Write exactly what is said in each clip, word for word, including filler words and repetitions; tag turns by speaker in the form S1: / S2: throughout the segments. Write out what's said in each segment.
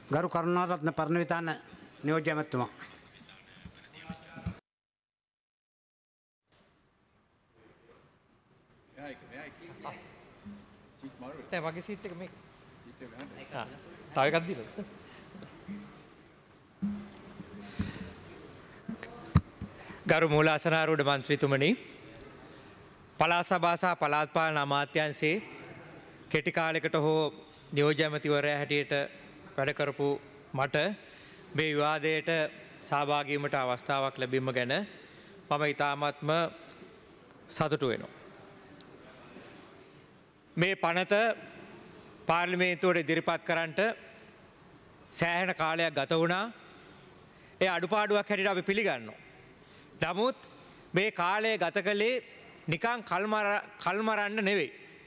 S1: ගරු කරුණාරත්න පරණවිතාන නියෝජ්‍ය ඇමතුමා.
S2: වගේ සීට් එක මේ තව එකක් දීලා ගරු මූලාසනාරූඪ මන්ත්‍රීතුමනි, පළාත් සභා සහ පළාත් පාලන අමාත්‍යාංශයේ කෙටි කාලයකට හෝ නියෝජ්‍ය ඇමතිවරයා හැටියට වැඩ කරපු මට මේ විවාදයට සහභාගී වීමට අවස්ථාවක් ලැබීම ගැන මම ඉතාමත්ම සතුටු වෙනවා. මේ පනත පාර්ලිමේන්තුවට ඉදිරිපත් කරන්නට සෑහෙන කාලයක් ගත වුණා. ඒ අඩුපාඩුවක් හැටියට අපි පිළිගන්නවා. නමුත් මේ කාලය ගත කළේ නිකං කල්මරන්න නෙවෙයි.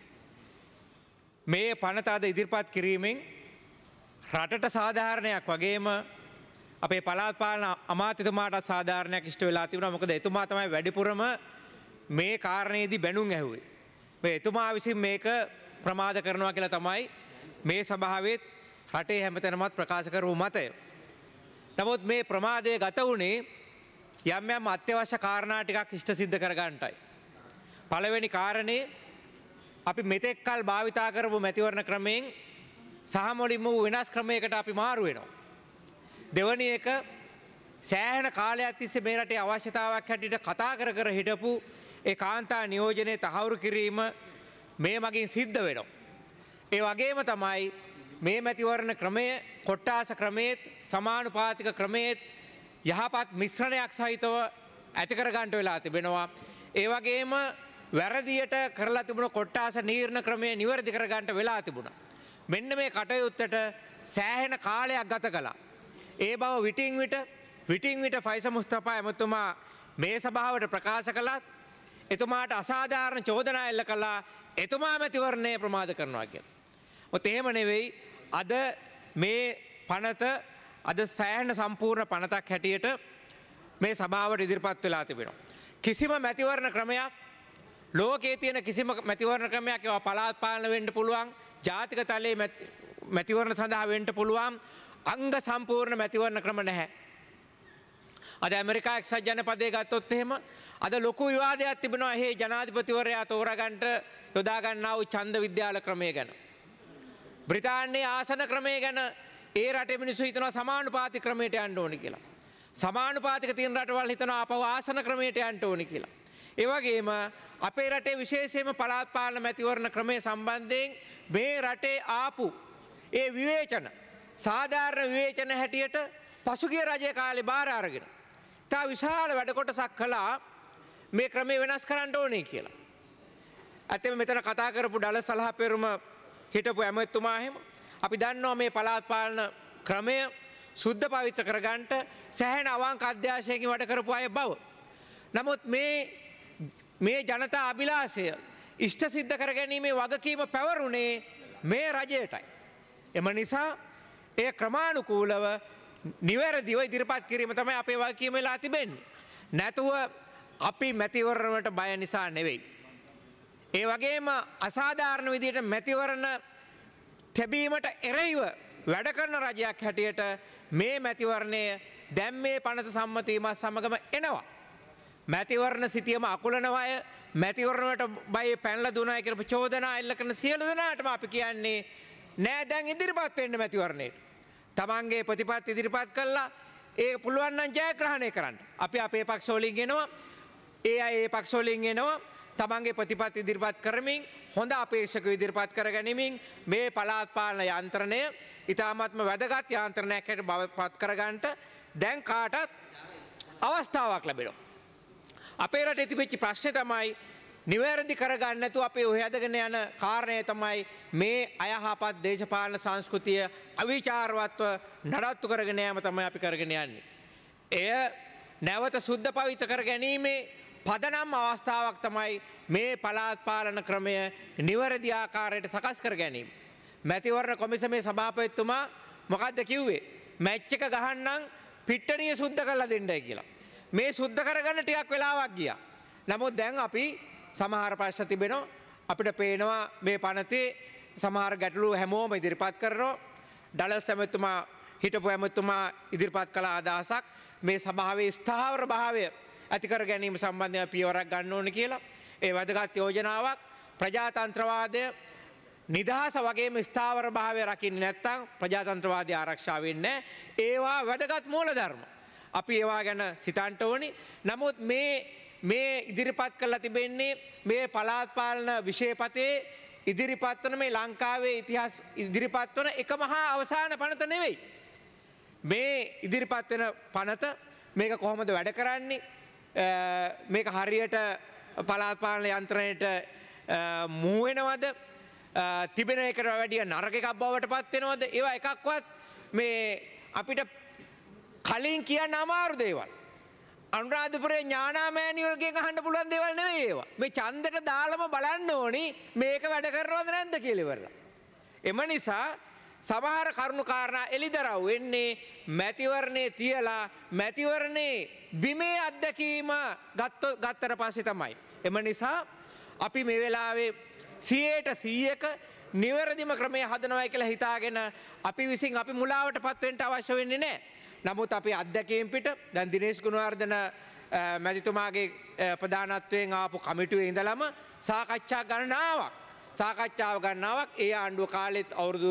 S2: මේ පනත අද ඉදිරිපත් කිරීමෙන් රටට සාධාරණයක් වගේම අපේ පළාත් පාලන අමාත්‍යතුමාටත් සාධාරණයක් ඉෂ්ට වෙලා තිබුණා. මොකද එතුමා තමයි වැඩිපුරම මේ කාරණේදී බැනුම් ඇහුවේ. මේ එතුමා විසින් මේක ප්‍රමාද කරනවා කියලා තමයි මේ සභාවෙත් රටේ හැමතැනමත් ප්‍රකාශ කරපු මතය. නමුත් මේ ප්‍රමාදය ගත වුණේ යම් යම් අත්‍යවශ්‍ය කාරණා ටිකක් ඉෂ්ට සිද්ධ කරගන්නටයි. පළවෙනි කාරණේ අපි මෙතෙක් කල් භාවිතා කරපු මැතිවරණ ක්‍රමයෙන් සහ මුලින්ම වූ වෙනස් ක්‍රමයකට අපි මාරු වෙනවා. දෙවැනි එක සෑහෙන කාලයක් තිස්සේ මේ රටේ අවශ්‍යතාවයක් හැටියට කතා කර කර හිටපු ඒ කාන්තා නියෝජනයේ තහවුරු කිරීම මේ මගින් සිද්ධ වෙනවා. ඒ වගේම තමයි මේ මැතිවරණ ක්‍රමය කොට්ටාස ක්‍රමයේත් සමානුපාතික ක්‍රමයේත් යහපත් මිශ්‍රණයක් සහිතව ඇති කර ගන්නට වෙලා තිබෙනවා. ඒ වගේම වැරදියට කරලා තිබුණ කොට්ටාස නීර්ණ ක්‍රමය නිවැරදි කර ගන්නට වෙලා තිබුණා. මෙන්න මේ කටයුත්තට සෑහෙන කාලයක් ගත කළා. ඒ බව විටින් විට විටින් විට ෆයිස මුස්තෆා ඇමතුමා මේ සභාවට ප්‍රකාශ කළත් එතුමාට අසාධාරණ චෝදනා එල්ල කළා එතුමා මැතිවරණය ප්‍රමාද කරනවා කියලා. ඔත් එහෙම නෙවෙයි. අද මේ පනත අද සෑහෙන සම්පූර්ණ පනතක් හැටියට මේ සභාවට ඉදිරිපත් වෙලා තිබෙනවා. කිසිම මැතිවරණ ක්‍රමයක් ලෝකයේ තියෙන කිසිම මැතිවරණ ක්‍රමයක් ඒවා පළාත් පාලන වෙන්න පුළුවන්, ජාතික තලයේ මැතිවරණ සඳහා වෙන්න පුළුවන් අංග සම්පූර්ණ මැතිවරණ ක්‍රම නැහැ. අද ඇමරිකා එක්සත් ජනපදයේ ගත්තොත් එහෙම අද ලොකු විවාදයක් තිබෙනවා එහි ජනාධිපතිවරයා තෝරාගන්න යොදා ගන්නා වූ ඡන්ද විද්‍යාල ක්‍රමය ගැන. බ්‍රිතාන්‍යයේ ආසන ක්‍රමය ගැන ඒ රටේ මිනිස්සු හිතනවා සමානුපාතික ක්‍රමයට යන්න ඕනි කියලා. සමානුපාතික තියෙන රටවල් හිතනවා අපව ආසන ක්‍රමයට යන්න ඕනි කියලා. ඒ වගේම අපේ රටේ විශේෂයෙන්ම පළාත් පාලන මැතිවරණ ක්‍රමය සම්බන්ධයෙන් මේ රටේ ආපු ඒ විවේචන සාධාරණ විවේචන හැටියට පසුගිය රජයේ කාලේ බාර අරගෙන තා විශාල වැඩ කොටසක් කළා මේ ක්‍රමය වෙනස් කරන්න ඕනේ කියලා. ඇත්තම මෙතන කතා කරපු ඩල සලහපෙරුම හිටපු ඇමතුමා එහෙම අපි දන්නවා මේ පළාත් පාලන ක්‍රමය සුද්ධ පවිත්‍ර කරගන්නට සෑහෙන අවංක අධ්‍යාශයකින් වැඩ කරපු අය බව. නමුත් මේ මේ ජනතා අභිලාෂය ඉෂ්ට සිද්ධ කර ගැනීමේ වගකීම පැවරුනේ මේ රජයටයි. එම නිසා ඒ ක්‍රමානුකූලව නිවැරදිව ඉදිරිපත් කිරීම තමයි අපේ වගකීම වෙලා තිබෙන්නේ. නැතුව අපි මැතිවරණයට බය නිසා නෙවෙයි. ඒ වගේම අසාධාරණ විදිහට මැතිවරණ තැබීමට එරෙහිව වැඩ කරන රජයක් හැටියට මේ මැතිවරණය දැන් මේ පනත සම්මත වීමත් සමගම එනවා. මැතිවරණ සිතියම අකුලන අය මැතිවරණයට බය පැනලා දුනා කියලා චෝදනා එල්ල කරන සියලු දෙනාටම අපි කියන්නේ නෑ දැන් ඉදිරිපත් වෙන්න මැතිවරණයට. තමන්ගේ ප්‍රතිපත්ති ඉදිරිපත් කළා ඒ පුළුවන් නම් ජයග්‍රහණය කරන්න. අපි අපේ පක්ෂ වලින් එනවා. ඒ අය ඒ පක්ෂ වලින් එනවා. තමන්ගේ ප්‍රතිපත්ති ඉදිරිපත් කරමින් හොඳ අපේක්ෂක ඉදිරිපත් කර ගැනීමෙන් මේ පළාත් පාලන යාන්ත්‍රණය ඉතාමත්ම වැදගත් යාන්ත්‍රණයක් හැටියට බවපත් කරගන්නට දැන් කාටත් අවස්ථාවක් ලැබෙනවා. අපේ රටේ තිබෙච්ච ප්‍රශ්නේ තමයි නිවැරදි කරගන්න නැතුව අපේ ඔය හැදගෙන යන කාරණය තමයි මේ අයහපත් දේශපාලන සංස්කෘතිය අවිචාරවත්ව නඩත්තු කරගෙන යාම තමයි අපි කරගෙන යන්නේ. එය නැවත සුද්ධ පවිත්‍ර කර ගැනීමේ පදනම් අවස්ථාවක් තමයි මේ පළාත් පාලන ක්‍රමය නිවැරදි ආකාරයට සකස් කර ගැනීම. මැතිවරණ කොමිසමේ සභාපතිතුමා මොකද්ද කිව්වේ? මැච් එක ගහන්නම් පිට්ටනිය සුද්ධ කරලා දෙන්නයි කියලා. මේ සුද්ධ කරගන්න ටිකක් වෙලාවක් ගියා. නමුත් දැන් අපි සමහර ප්‍රශ්න තිබෙනවා. අපිට පේනවා මේ පනතේ සමහර ගැටලු හැමෝම ඉදිරිපත් කරනවා. ඩලස් ඇමතුමා හිටපු ඇමතුමා ඉදිරිපත් කළ අදහසක් මේ සභාවේ ස්ථාවර භාවය ඇති කර ගැනීම සම්බන්ධව පියවරක් ගන්න ඕන කියලා. ඒ වැදගත් යෝජනාවක් ප්‍රජාතන්ත්‍රවාදය නිදහස වගේම ස්ථාවර භාවය රකින්නේ නැත්නම් ප්‍රජාතන්ත්‍රවාදී ආරක්ෂා වෙන්නේ ඒවා වැදගත් මූලධර්ම. අපි ඒවා ගැන සිතන්න ඕනි. නමුත් මේ මේ ඉදිරිපත් කරලා තිබෙන්නේ මේ පළාත් පාලන විෂයපතේ ඉදිරිපත් වන මේ ලංකාවේ ඉතිහාස ඉදිරිපත් වන එක මහා අවසාන පනත නෙවෙයි. මේ ඉදිරිපත් වෙන පනත මේක කොහොමද වැඩ කරන්නේ? මේක හරියට පළාත් පාලන යන්ත්‍රණයට මූ වෙනවද? තිබෙන එකට වැඩිය නරක එකක් බවට පත් වෙනවද? ඒවා එකක්වත් මේ අපිට කලින් කියන්න අමාරු දේවල්. අනුරාධපුරේ ඥානාමෑණියෝගෙන් අහන්න පුළුවන් දේවල් නෙවෙයි ඒවා. මේ ඡන්දෙට දාලම බලන්න ඕනි මේක වැඩ කරනවද නැද්ද කියලා ඉවරලා. එම නිසා සමහර කරුණු කාරණා එලිදරව් වෙන්නේ මැතිවරණේ තියලා මැතිවරණේ බිමේ අත්දැකීම ගත්තට පස්සේ තමයි. එම නිසා අපි මේ වෙලාවේ සියයට සීයක නිවැරදිම ක්‍රමය හදනවයි කියලා හිතාගෙන අපි විසින් අපි මුලාවට පත් වෙන්න අවශ්‍ය වෙන්නේ නැහැ. නමුත් අපි අත්දැකීම් පිට දැන් දිනේෂ් ගුණවර්ධන මැතිතුමාගේ ප්‍රධානත්වයෙන් ආපු කමිටුවේ ඉඳලම සාකච්ඡා ගණනාවක් සාකච්ඡාව ගණනාවක් ඒ ආණ්ඩුව කාලෙත් අවුරුදු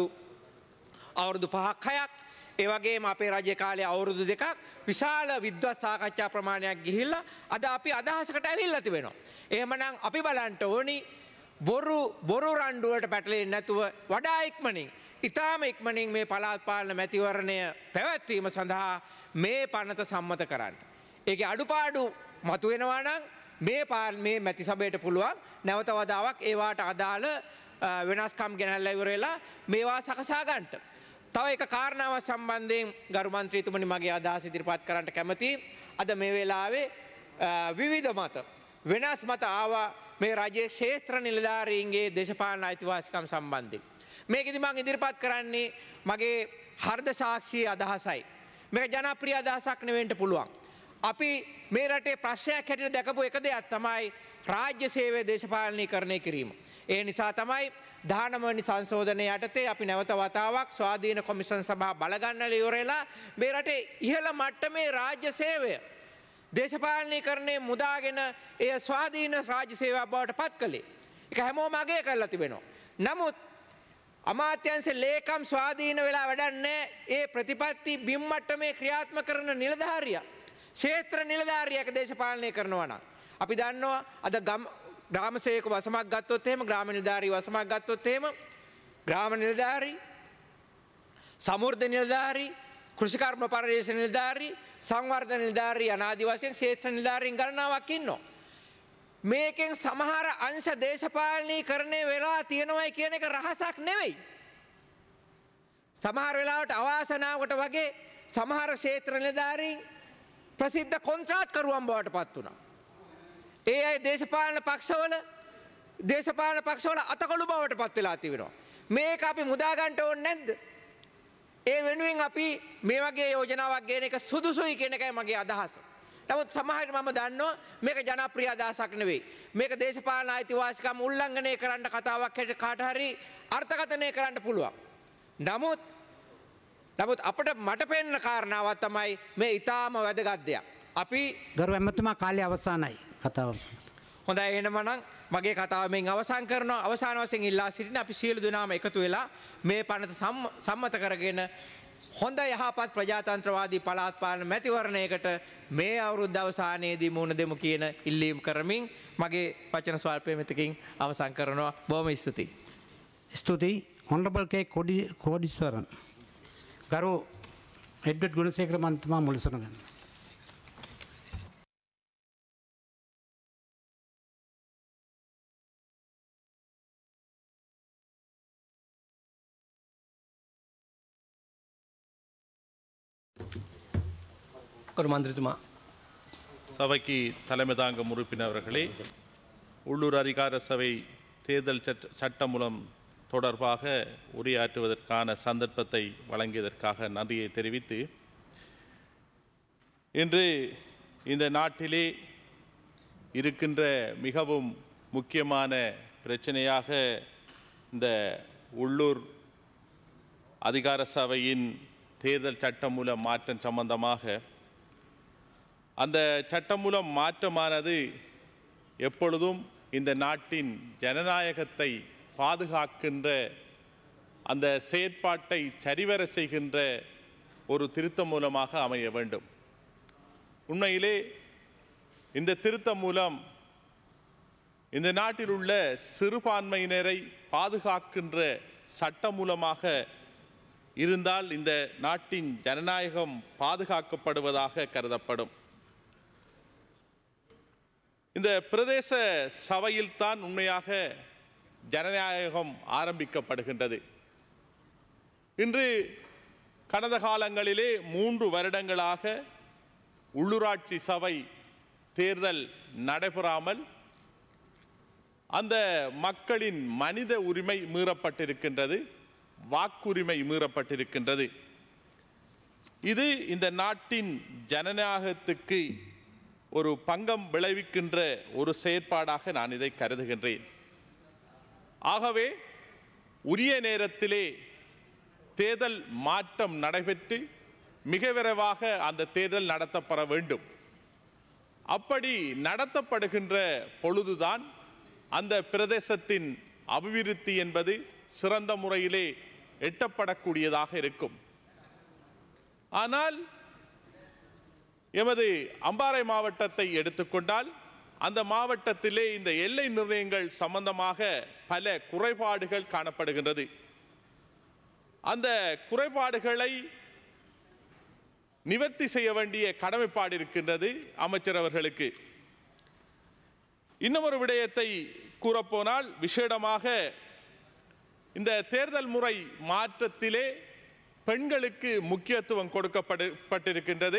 S2: අවුරුදු පහක් හයක් ඒ වගේම අපේ රජයේ කාලේ අවුරුදු දෙකක් විශාල විද්වත් සාකච්ඡා ප්‍රමාණයක් ගිහිල්ලා අද අපි අදහසකට ඇවිල්ලා තිබෙනවා. එහෙමනම් අපි බලන්න ඕනි බොරු බොරු රණ්ඩුවට පැටලෙන්නේ නැතුව වඩා ඉක්මනින් ඉතාම ඉක්මනින් මේ පළාත් පාලන මැතිවරණය පැවැත්වීම සඳහා මේ පනත සම්මත කරන්න. ඒකේ අඩුපාඩු මතුවෙනවා නම් මේ මේ මැති සභයට පුළුවන් නැවත වතාවක් ඒවාට අදාළ වෙනස්කම් ගෙනල්ලා ඉවර වෙලා මේවා සකසා ගන්නට. තව එක කාරණාවක් සම්බන්ධයෙන් ගරු මන්ත්‍රීතුමනි මගේ අදහස ඉදිරිපත් කරන්න කැමතියි. අද මේ වෙලාවේ විවිධ මත වෙනස් මත ආවා මේ රජයේ ක්ෂේත්‍ර නිලධාරීන්ගේ දේශපාලන අයිතිවාසිකම් සම්බන්ධයෙන්. මේකෙදි මම ඉදිරිපත් කරන්නේ මගේ හර්ධ සාක්ෂි අදහසයි. මේක ජනප්‍රිය අදහසක් නෙවෙන්න පුළුවන්. අපි මේ රටේ ප්‍රශ්නයක් හැටියට දැකපු එක දෙයක් තමයි රාජ්‍ය සේවය දේශපාලනීකරණය කිරීම. ඒ නිසා තමයි දහනව වෙනි සංශෝධනය යටතේ අපි නැවත වතාවක් ස්වාධීන කොමිෂන් සභා බලගන්නලා ඉවරලා මේ රටේ ඉහළ මට්ටමේ රාජ්‍ය සේවය දේශපාලනීකරණය මුදාගෙන එය ස්වාධීන රාජ්‍ය සේවයක් බවට පත් කළේ. ඒක හැමෝම අගය කරලා තිබෙනවා. නමුත් අමාත්‍යංශ ලේකම් ස්වාධීන වෙලා වැඩක් නැහැ. ඒ ප්‍රතිපත්ති බිම් මට්ටමේ ක්‍රියාත්මක කරන නිලධාරියා ක්ෂේත්‍ර නිලධාරියෙක් දේශපාලනය කරනවා නම් අපි දන්නවා අද ගම් ග්‍රාම සේවක වසමක් ගත්තොත් එහෙම ග්‍රාම නිලධාරී වසමක් ගත්තොත් එහෙම ග්‍රාම නිලධාරී සමෘද්ධ නිලධාරී කෘෂිකර්ම පරිවේෂණ නිලධාරී සංවර්ධන නිලධාරී අනාදි වශයෙන් ක්ෂේත්‍ර නිලධාරීන් ගණනාවක් ඉන්නවා. මේකෙන් සමහර අංශ දේශපාලනීකරණය වෙලා තියෙනවයි කියන එක රහසක් නෙවෙයි. සමහර වෙලාවට අවාසනාවකට වගේ සමහර ක්ෂේත්‍ර නිලධාරීන් ප්‍රසිද්ධ කොන්ත්‍රාත්කරුවන් බවට පත් වුණා. ඒ අය දේශපාලන පක්ෂවල දේශපාලන පක්ෂවල අතකොළු බවට පත් වෙලා තිබෙනවා. මේක අපි මුදා ගන්න ඕනේ නැද්ද? ඒ වෙනුවෙන් අපි මේ වගේ යෝජනාවක් ගේන එක සුදුසුයි කියන එකයි මගේ අදහස. නමුත් සමහරවිට මම දන්නවා මේක ජනප්‍රිය අදහසක් නෙවෙයි. මේක දේශපාලන අයිතිවාසිකම් උල්ලංඝනය කරන්න කතාවක් හැටියට කාට හරි අර්ථකථනය කරන්න පුළුවන්. නමුත් නමුත් අපිට මට පෙනෙන කාරණාවක් තමයි මේ ඊටාම වැදගත් දෙයක්. අපි
S1: ගරු ඇමතුමා කාලය අවසానයි කතාව අවසන්.
S2: හොඳයි එහෙනම් මගේ කතාව මෙන් අවසන් කරනවා. අවසාන වශයෙන් ඉල්ලා සිටින අපි සියලු දෙනාම එකතු වෙලා මේ පනත සම්මත කරගෙන හොඳ යහපත් ප්‍රජාතන්ත්‍රවාදී පළාත් පාලන මැතිවරණයකට මේ අවුරුද්ද අවසානයේදී මුහුණ දෙමු කියන ඉල්ලීම් කරමින් මගේ වචන ස්වල්පය මෙතකින් අවසන් කරනවා. බොහොම ස්තුතියි.
S1: ස්තුතියි honorable K කෝඩීස්වරන්. ගරු එඩ්වඩ් ගුණසේකර මන්ත්‍රීතුමා මුලසුන ගන්න.
S3: கரு மந்திரித்துமா
S4: சபைக்கு தலைமை தாங்கும் உறுப்பினர்களே, உள்ளூர் அதிகார சபை தேர்தல் சட்ட சட்டம் மூலம் தொடர்பாக உரையாற்றுவதற்கான சந்தர்ப்பத்தை வழங்கியதற்காக நன்றியை தெரிவித்து, இன்று இந்த நாட்டிலே இருக்கின்ற மிகவும் முக்கியமான பிரச்சனையாக இந்த உள்ளூர் அதிகார சபையின் தேர்தல் சட்டமூல மாற்றம் சம்பந்தமாக அந்த சட்டமூலம் மாற்றமானது எப்பொழுதும் இந்த நாட்டின் ஜனநாயகத்தை பாதுகாக்கின்ற அந்த செயற்பாட்டை சரிவர செய்கின்ற ஒரு திருத்தம் மூலமாக அமைய வேண்டும். உண்மையிலே இந்த திருத்தம் மூலம் இந்த நாட்டில் உள்ள சிறுபான்மையினரை பாதுகாக்கின்ற சட்டம் மூலமாக இருந்தால் இந்த நாட்டின் ஜனநாயகம் பாதுகாக்கப்படுவதாக கருதப்படும். இந்த பிரதேச சபையில்தான் உண்மையாக ஜனநாயகம் ஆரம்பிக்கப்படுகின்றது. இன்று கடந்த காலங்களிலே மூன்று வருடங்களாக உள்ளூராட்சி சபை தேர்தல் நடைபெறாமல் அந்த மக்களின் மனித உரிமை மீறப்பட்டிருக்கின்றது, வாக்குரிமை மீறப்பட்டிருக்கின்றது. இது இந்த நாட்டின் ஜனநாயகத்துக்கு ஒரு பங்கம் விளைவிக்கின்ற ஒரு செயற்பாடாக நான் இதை கருதுகின்றேன். ஆகவே உரிய நேரத்திலே தேர்தல் மாற்றம் நடைபெற்று மிக விரைவாக அந்த தேர்தல் நடத்தப்பட வேண்டும். அப்படி நடத்தப்படுகின்ற பொழுதுதான் அந்த பிரதேசத்தின் அபிவிருத்தி என்பது சிறந்த முறையிலே எட்டப்படக்கூடியதாக இருக்கும். ஆனால் எமது அம்பாறை மாவட்டத்தை எடுத்துக்கொண்டால் அந்த மாவட்டத்திலே இந்த எல்லை நிர்ணயங்கள் சம்பந்தமாக பல குறைபாடுகள் காணப்படுகின்றது. அந்த குறைபாடுகளை நிவர்த்தி செய்ய வேண்டிய கடமைப்பாடு இருக்கின்றது அமைச்சர் அவர்களுக்கு. இன்னும் ஒரு விடயத்தை கூறப்போனால் விசேடமாக இந்த தேர்தல் முறை மாற்றத்திலே பெண்களுக்கு முக்கியத்துவம் கொடுக்கப்பட்டிருக்கின்றது.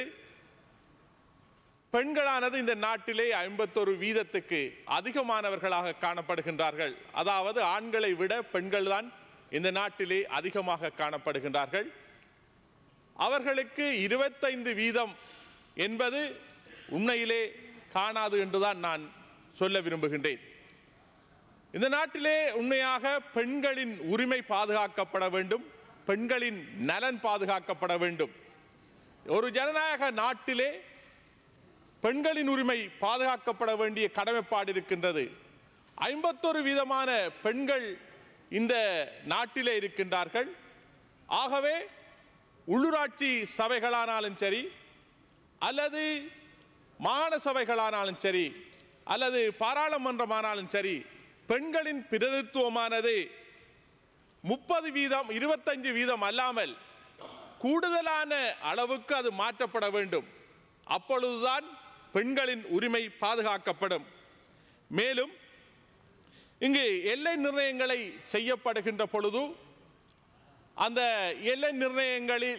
S4: பெண்களானது இந்த நாட்டிலே ஐம்பத்தொரு வீதத்துக்கு அதிகமானவர்களாக காணப்படுகின்றார்கள். அதாவது ஆண்களை விட பெண்கள் தான் இந்த நாட்டிலே அதிகமாக காணப்படுகின்றார்கள். அவர்களுக்கு இருபத்தைந்து வீதம் என்பது உண்மையிலே காணாது என்றுதான் நான் சொல்ல விரும்புகின்றேன். இந்த நாட்டிலே உண்மையாக பெண்களின் உரிமை பாதுகாக்கப்பட வேண்டும், பெண்களின் நலன் பாதுகாக்கப்பட வேண்டும். ஒரு ஜனநாயக நாட்டிலே பெண்களின் உரிமை பாதுகாக்கப்பட வேண்டிய கடமைப்பாடு இருக்கின்றது. ஐம்பத்தொரு வீதமான பெண்கள் இந்த நாட்டிலே இருக்கின்றார்கள். ஆகவே உள்ளூராட்சி சபைகளானாலும் சரி, அல்லது மாகாண சபைகளானாலும் சரி, அல்லது பாராளுமன்றமானாலும் சரி, பெண்களின் பிரதித்துவமானது முப்பது வீதம் இருபத்தஞ்சு வீதம் அல்லாமல் கூடுதலான அளவுக்கு அது மாற்றப்பட வேண்டும். அப்பொழுதுதான் பெண்களின் உரிமை பாதுகாக்கப்படும். மேலும் இங்கு எல்லை நிர்ணயங்களை செய்யப்படுகின்ற பொழுது அந்த எல்லை நிர்ணயங்களில்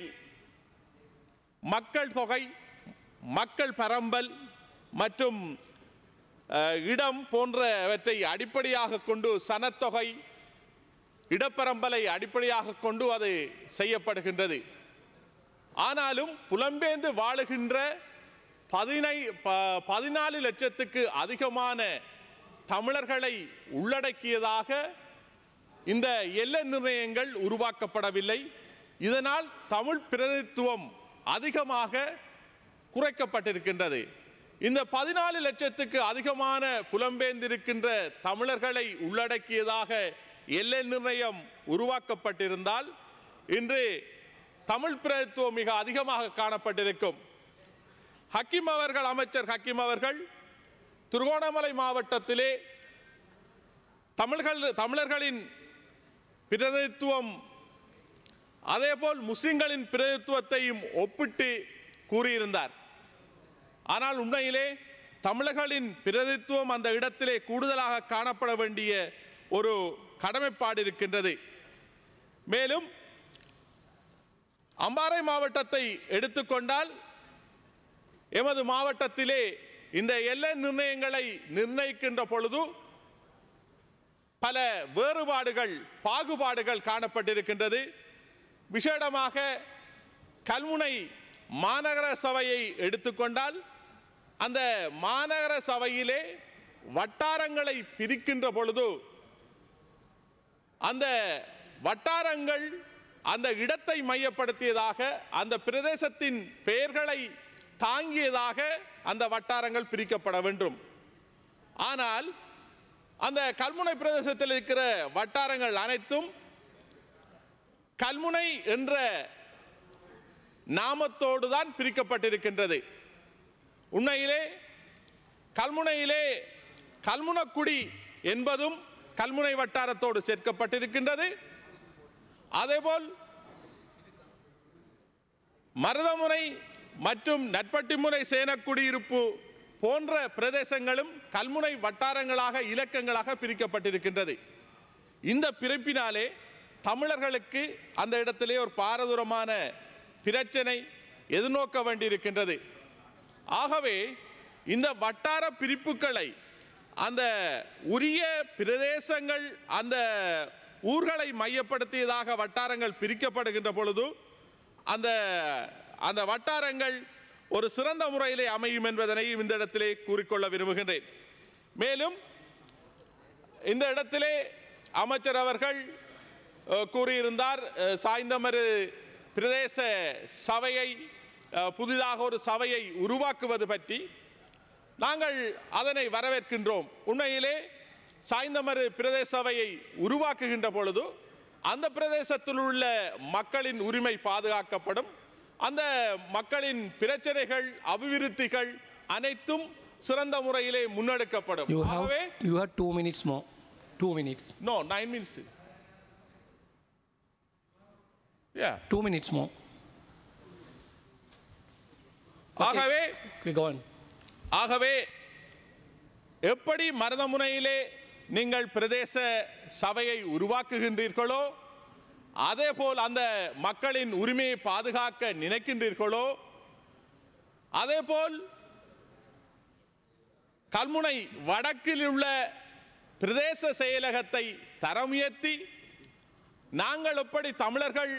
S4: மக்கள் தொகை, மக்கள் பரம்பல் மற்றும் இடம் போன்றவற்றை அடிப்படையாக கொண்டு சனத்தொகை, இடப்பரம்பலை அடிப்படையாக கொண்டு அது செய்யப்படுகின்றது. ஆனாலும் புலம்பெயர்ந்து வாழுகின்ற பதினை பதினாலு லட்சத்துக்கு அதிகமான தமிழர்களை உள்ளடக்கியதாக இந்த எல்லை நிர்ணயங்கள் உருவாக்கப்படவில்லை. இதனால் தமிழ் பிரதித்துவம் அதிகமாக குறைக்கப்பட்டிருக்கின்றது. இந்த பதினாலு லட்சத்துக்கு அதிகமான புலம்பெயர்ந்திருக்கின்ற தமிழர்களை உள்ளடக்கியதாக எல்லை நிர்ணயம் உருவாக்கப்பட்டிருந்தால் இன்று தமிழ் பிரதித்துவம் மிக அதிகமாக காணப்பட்டிருக்கும். ஹக்கீம் அவர்கள், அமைச்சர் ஹக்கீம் அவர்கள் திருகோணமலை மாவட்டத்திலே தமிழர்கள் தமிழர்களின் பிரதித்துவம் அதேபோல் முஸ்லிம்களின் பிரதித்துவத்தையும் ஒப்பிட்டு கூறியிருந்தார். ஆனால் உண்மையிலே தமிழர்களின் பிரதித்துவம் அந்த இடத்திலே கூடுதலாக காணப்பட வேண்டிய ஒரு கடமைப்பாடு இருக்கின்றது. மேலும் அம்பாறை மாவட்டத்தை எடுத்துக்கொண்டால் எமது மாவட்டத்திலே இந்த எல்லை நிர்ணயங்களை நிர்ணயிக்கின்ற பொழுது பல வேறுபாடுகள், பாகுபாடுகள் காணப்பட்டிருக்கின்றது. விசேடமாக கல்முனை மாநகர சபையை எடுத்துக்கொண்டால் அந்த மாநகர சபையிலே வட்டாரங்களை பிரிக்கின்ற பொழுது அந்த வட்டாரங்கள் அந்த இடத்தை மையப்படுத்தியதாக அந்த பிரதேசத்தின் பெயர்களை தாங்கியதாக அந்த வட்டாரங்கள் பிரிக்கப்பட வேண்டும். ஆனால் அந்த கல்முனை பிரதேசத்தில் இருக்கிற வட்டாரங்கள் அனைத்தும் கல்முனை என்ற நாமத்தோடு தான் பிரிக்கப்பட்டிருக்கின்றது. உண்மையிலே கல்முனையிலே கல்முனக்குடி என்பதும் கல்முனை வட்டாரத்தோடு சேர்க்கப்பட்டிருக்கின்றது. அதேபோல் மருதமுனை மற்றும் நட்பட்டிமுனை சேனக்குடியிருப்பு போன்ற பிரதேசங்களும் கல்முனை வட்டாரங்களாக இலக்கங்களாக பிரிக்கப்பட்டிருக்கின்றது. இந்த பிரிப்பினாலே தமிழர்களுக்கு அந்த இடத்திலே ஒரு பாரதூரமான பிரச்சனை எதிர்நோக்க வேண்டியிருக்கின்றது. ஆகவே இந்த வட்டார பிரிப்புகளை அந்த உரிய பிரதேசங்கள் அந்த ஊர்களை மையப்படுத்தியதாக வட்டாரங்கள் பிரிக்கப்படுகின்ற பொழுது அந்த அந்த வட்டாரங்கள் ஒரு சிறந்த முறையிலே அமையும் என்பதனையும் இந்த இடத்திலே கூறிக்கொள்ள விரும்புகின்றேன். மேலும் இந்த இடத்திலே அமைச்சர் அவர்கள் கூறியிருந்தார், சாய்ந்தமரு பிரதேச சபையை புதிதாக ஒரு சபையை உருவாக்குவது பற்றி. நாங்கள் அதனை வரவேற்கின்றோம். உண்மையிலே சாய்ந்தமரு பிரதேச சபையை உருவாக்குகின்ற பொழுது அந்த பிரதேசத்தில் உள்ள மக்களின் உரிமை பாதுகாக்கப்படும். அந்த மக்களின் பிரச்சனைகள் அபிவிருத்திகள் அனைத்தும் சிறந்த முறையிலே முன்னெடுக்கப்படும்.
S3: You have, you have two minutes more. Two minutes.
S4: No, nine minutes. Yeah.
S3: Two minutes more.
S4: ஆகவே
S3: Okay, go on.
S4: ஆகவே எப்படி மருதமுனையிலே நீங்கள் பிரதேச சபையை உருவாக்குகின்றீர்களோ அதேபோல் அந்த மக்களின் உரிமையை பாதுகாக்க நினைக்கின்றீர்களோ அதேபோல் கல்முனை வடக்கில் உள்ள பிரதேச செயலகத்தை தரமுயர்த்தி நாங்கள் எப்படி தமிழர்கள்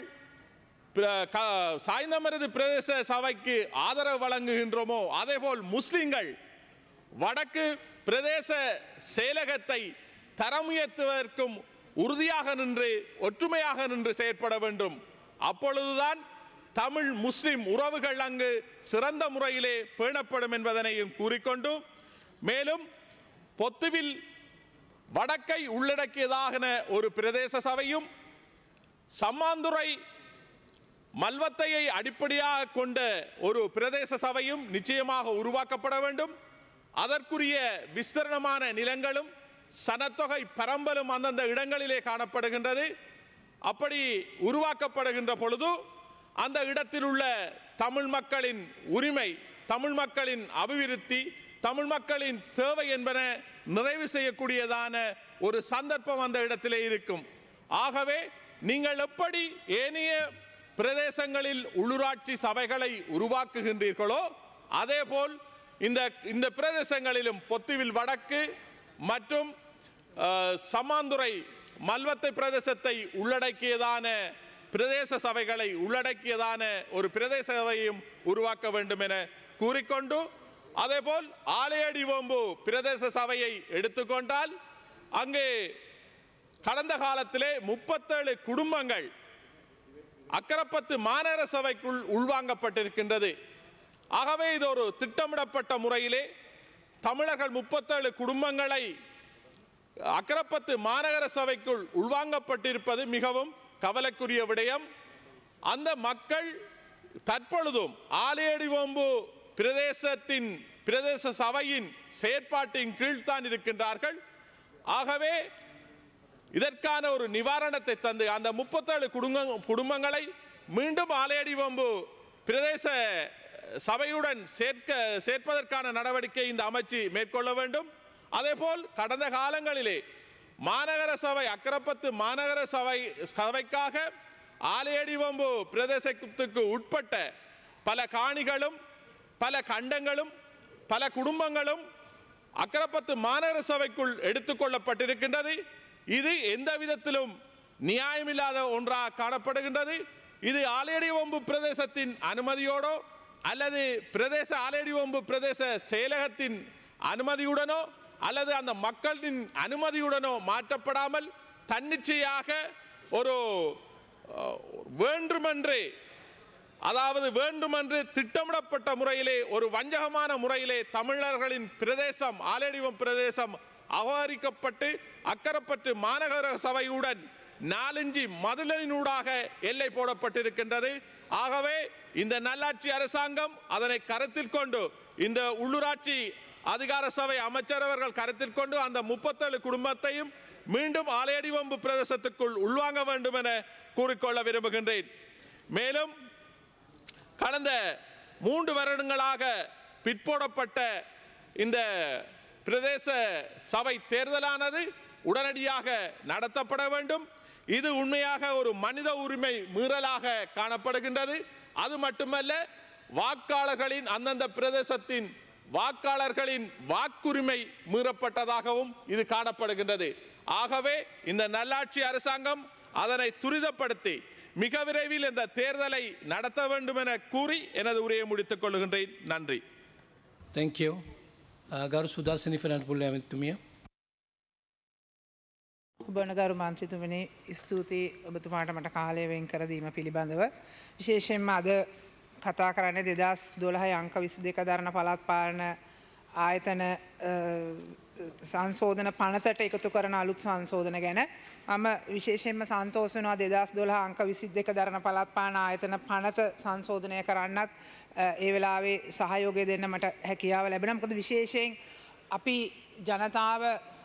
S4: சாய்ந்தமருது பிரதேச சபைக்கு ஆதரவு வழங்குகின்றோமோ அதேபோல் முஸ்லிம்கள் வடக்கு பிரதேச செயலகத்தை தரமுயர்த்துவதற்கும் உறுதியாக நின்று ஒற்றுமையாக நின்று செயற்பட வேண்டும். அப்பொழுதுதான் தமிழ் முஸ்லிம் உறவுகள் அங்கு சிறந்த முறையிலே பேணப்படும் என்பதனையும் கூறிக்கொண்டு, மேலும் பொத்துவில் வடக்கை உள்ளடக்கியதாகின ஒரு பிரதேச சபையும் சம்மாந்துறை மல்வத்தையை அடிப்படையாக கொண்ட ஒரு பிரதேச சபையும் நிச்சயமாக உருவாக்கப்பட வேண்டும். அதற்குரிய விஸ்தரணமான நிலங்களும் சனத்தொகை பரம்பலும் அந்தந்த இடங்களிலே காணப்படுகின்றது. அப்படி உருவாக்கப்படுகின்ற பொழுது அந்த இடத்தில் உள்ள தமிழ் மக்களின் உரிமை, தமிழ் மக்களின் அபிவிருத்தி, தமிழ் மக்களின் தேவை என்பன நிறைவு செய்யக்கூடியதான ஒரு சந்தர்ப்பம் அந்த இடத்திலே இருக்கும். ஆகவே நீங்கள் எப்படி ஏனைய பிரதேசங்களில் உள்ளூராட்சி சபைகளை உருவாக்குகின்றீர்களோ அதேபோல் இந்த இந்த பிரதேசங்களிலும் பொத்துவில் வடக்கு மற்றும் சம்மாந்துறை மல்வத்தை பிரதேசத்தை உள்ளடக்கியதான பிரதேச சபைகளை உள்ளடக்கியதான ஒரு பிரதேச சபையும் உருவாக்க வேண்டும் என கூறிக்கொண்டு, அதேபோல் ஆலையடி ஓம்பு பிரதேச சபையை எடுத்துக்கொண்டால் அங்கே கடந்த காலத்திலே முப்பத்தேழு குடும்பங்கள் அக்கரப்பத்து மாநகர சபைக்குள் உள்வாங்கப்பட்டிருக்கின்றது. ஆகவே இது ஒரு திட்டமிடப்பட்ட முறையிலே தமிழர்கள் முப்பத்தேழு குடும்பங்களை அக்கரப்பத்து மாநகர சபைக்குள் உள்வாங்கப்பட்டிருப்பது மிகவும் கவலைக்குரிய விடயம். அந்த மக்கள் தற்பொழுதும் ஆலையடி ஓம்பு பிரதேசத்தின் பிரதேச சபையின் செயற்பாட்டின் கீழ்தான் இருக்கின்றார்கள். ஆகவே இதற்கான ஒரு நிவாரணத்தை தந்து அந்த முப்பத்தேழு குடும்பங்களை மீண்டும் ஆலையடி ஓம்பு பிரதேச சபையுடன் சேர்க்க சேர்ப்பதற்கான நடவடிக்கை இந்த அமைச்சு மேற்கொள்ள வேண்டும். அதேபோல் கடந்த காலங்களிலே மாநகர சபை அக்கரப்பத்து மாநகர சபை சபைக்காக ஆலையடி ஓம்பு பிரதேசத்துக்கு உட்பட்ட பல காணிகளும் பல கண்டங்களும் பல குடும்பங்களும் அக்கரப்பத்து மாநகர சபைக்குள் எடுத்துக்கொள்ளப்பட்டிருக்கின்றது. இது எந்த விதத்திலும் நியாயமில்லாத ஒன்றாக காணப்படுகின்றது. இது ஆலையடி ஓம்பு பிரதேசத்தின் அனுமதியோடோ அல்லது பிரதேச ஆலையடி ஓம்பு பிரதேச செயலகத்தின் அனுமதியுடனோ அல்லது அந்த மக்களின் அனுமதியுடனோ மாற்றப்படாமல் தன்னிச்சையாக ஒரு அஹ், வேண்டுமென்றே அதாவது வேண்டுமென்று திட்டமிடப்பட்ட முறையிலே ஒரு வஞ்சகமான முறையிலே தமிழர்களின் பிரதேசம் ஆலடிவம் பிரதேசம் அபகரிக்கப்பட்டு அக்கரப்பட்டு மாநகர சபையுடன் நாலஞ்சு மதுளினூடாக எல்லை போடப்பட்டிருக்கின்றது. ஆகவே இந்த நல்லாட்சி அரசாங்கம் அதனை கருத்தில் கொண்டு இந்த உள்ளூராட்சி அதிகார சபை அமைச்சரவர்கள் கருத்தில் கொண்டு அந்த முப்பத்தேழு குடும்பத்தையும் மீண்டும் ஆலையடிவம்பு பிரதேசத்துக்குள் உள்வாங்க வேண்டும் என கூறிக்கொள்ள விரும்புகின்றேன். மேலும் கடந்த மூன்று வருடங்களாக பிற்போடப்பட்ட இந்த பிரதேச சபை தேர்தலானது உடனடியாக நடத்தப்பட வேண்டும். இது உண்மையாக ஒரு மனித உரிமை மீறலாக காணப்படுகின்றது. அது மட்டுமல்ல, வாக்காளர்களின் அந்தந்த பிரதேசத்தின் வாக்காளர்களின் வாக்குரிமை மீறப்பட்டதாகவும் இது காணப்படுகின்றது. ஆகவே இந்த நல்லாட்சி அரசாங்கம் அதனை துரிதப்படுத்தி மிக விரைவில் இந்த தேர்தலை நடத்த வேண்டும் என கூறி எனது உரையை முடித்துக் கொள்கின்றேன். நன்றி.
S3: Thank you. Uh, Garu Sudarsini Fernandpul Aventumia.
S5: ඔබනගරු මන්ත්‍රීතුමනි ස්තුතියි ඔබතුමාට මට කාලය වෙන් කර දීම පිළිබඳව. විශේෂයෙන්ම අද කතා කරන්නේ දෙදහස් දොළහ අංක විසිදෙක දරන පළාත් පාලන ආයතන සංශෝධන පනතට එකතු කරන අලුත් සංශෝධන ගැන. මම විශේෂයෙන්ම සන්තෝෂ වෙනවා දෙදහස් දොළහ අංක විසිදෙක දරන පළාත් පාලන ආයතන පනත සංශෝධනය කරන්නත් ඒ වෙලාවේ සහයෝගය දෙන්න මට හැකියාව ලැබෙනවා. මොකද විශේෂයෙන් අපි ජනතාව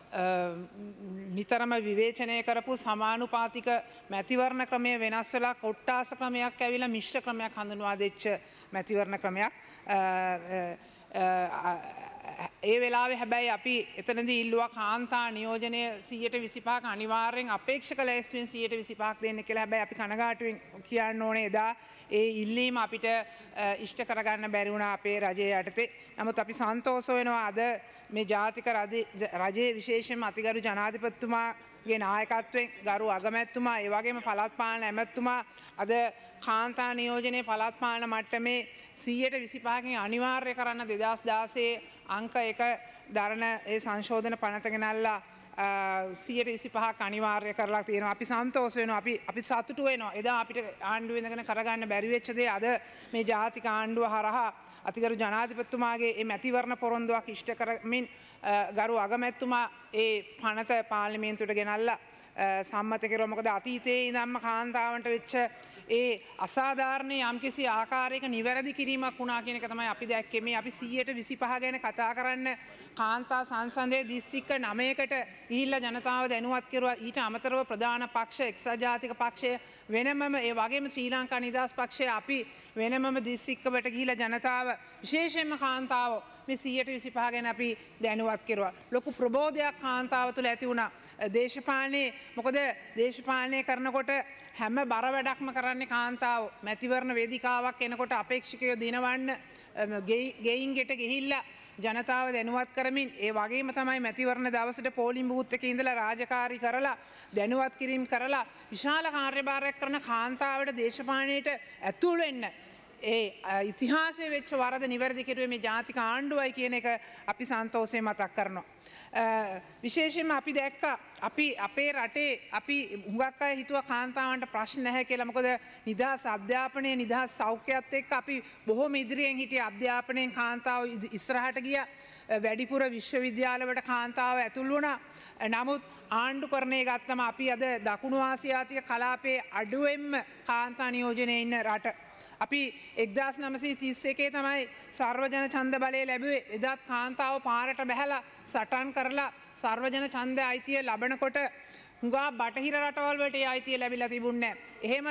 S5: නිතරම විවේචනය කරපු සමානුපාතික මැතිවරණ ක්‍රමය වෙනස් වෙලා කොට්ටාස ක්‍රමයක් ඇවිල්ලා මිශ්‍ර ක්‍රමයක් හඳුන්වා දෙච්ච මැතිවරණ ක්‍රමයක්. ඒ වෙලාවේ හැබැයි අපි එතනදී ඉල්ලුවා කාන්තා නියෝජනය සියයට විසිපහක අනිවාර්යෙන් අපේක්ෂක ලැයිස්තුවෙන් සියයට විසිපහක් දෙන්න කියලා. හැබැයි අපි කනගාටුවෙන් කියන්න ඕනේ එදා ඒ ඉල්ලීම අපිට ඉෂ්ට කරගන්න බැරි වුණා අපේ රජයේ යටතේ. නමුත් අපි සන්තෝෂ වෙනවා අද මේ ජාතික රජයේ විශේෂයෙන්ම අතිගරු ජනාධිපතිතුමාගේ නායකත්වයෙන් ගරු අගමැතිතුමා ඒ වගේම පළාත් පාලන ඇමතිතුමා අද කාන්තා නියෝජනයේ පළාත් පාලන මට්ටමේ සියයට විසිපහකින් අනිවාර්ය කරන්න දෙදහස් දාසයේ අංක එක දරන ඒ සංශෝධන පනත ගෙනල්ලා සියයට විසිපහක් අනිවාර්ය කරලා තියෙනවා. අපි සන්තෝෂ වෙනවා. අපි අපි සතුටු වෙනවා. එදා අපිට ආණ්ඩුව ඉඳගෙන කරගන්න බැරි වෙච්ච දේ අද මේ ජාතික ආණ්ඩුව හරහා අතිගරු ජනාධිපතිතුමාගේ මේ මැතිවරණ පොරොන්දුවක් ඉෂ්ට කරමින් ගරු අගමැතිතුමා ඒ පනත පාර්ලිමේන්තුවට ගෙනල්ලා සම්මත කෙරුවා. මොකද අතීතයේ ඉඳන්ම කාන්තාවන්ට වෙච්ච ඒ අසාධාරණ යම්කිසි ආකාරයක නිවැරදි කිරීමක් වුණා කියන එක තමයි අපි දැක්කේ. මේ අපි සියයට විසිපහ ගැන කතා කරන්න කාන්තා සංසන්දයේ දිස්ත්‍රික්ක නවයකට ගිහිල්ලා ජනතාව දැනුවත් කෙරුවා. ඊට අමතරව ප්‍රධාන පක්ෂ එක්සත් ජාතික පක්ෂය වෙනමම ඒ වගේම ශ්‍රී ලංකා නිදහස් පක්ෂය අපි වෙනමම දිස්ත්‍රික්කවලට ගිහිල්ලා ජනතාව විශේෂයෙන්ම කාන්තාව මේ සියයට විසිපහ ගැන අපි දැනුවත් කෙරුවා. ලොකු ප්‍රබෝධයක් කාන්තාව තුළ ඇති වුණා. දේශපාලනයේ මොකද දේශපාලනය කරනකොට හැම බර වැඩක්ම කරන්නේ කාන්තාව. මැතිවරණ වේදිකාවක් එනකොට අපේක්ෂකයෝ දිනවන්න ගෙයින් ගෙට ගිහිල්ලා ජනතාව දැනුවත් කරමින් ඒ වගේම තමයි මැතිවරණ දවසට පෝලිං බූත් එකේ ඉඳලා රාජකාරී කරලා දැනුවත් කිරීම කරලා විශාල කාර්යභාරයක් කරන කාන්තාවට දේශපාලනයට ඇතුල් වෙන්න ඒ ඉතිහාසයේ වෙච්ච වරද නිවැරදි කෙරුවේ මේ ජාතික ආණ්ඩුවයි කියන එක අපි සන්තෝෂයෙන් මතක් කරනවා. විශේෂයෙන්ම අපි දැක්කා අපි අපේ රටේ අපි හුඟක් අය හිතුවා කාන්තාවන්ට ප්‍රශ්න නැහැ කියලා. මොකද නිදහස් අධ්‍යාපනය නිදහස් සෞඛ්‍යයත් එක්ක අපි බොහොම ඉදිරියෙන් හිටිය අධ්‍යාපනයෙන් කාන්තාව ඉස්සරහට ගියා. වැඩිපුර විශ්වවිද්‍යාලවලට කාන්තාව ඇතුල් වුණා. නමුත් ආණ්ඩුකරණය ගත්තම අපි අද දකුණු ආසියාතික කලාපයේ අඩුවෙන්ම කාන්තා නියෝජනයේ ඉන්න රට. අපි එක්දාස් නමසිය තිස් එකේ තමයි සර්වජන ඡන්ද බලය ලැබුවේ. එදාත් කාන්තාව පාරට බැහැලා සටන් කරලා සර්වජන ඡන්ද අයිතිය ලබනකොට හුඟා බටහිර රටවල් වලට ඒ අයිතිය ලැබිලා තිබුණේ නැහැ. එහෙම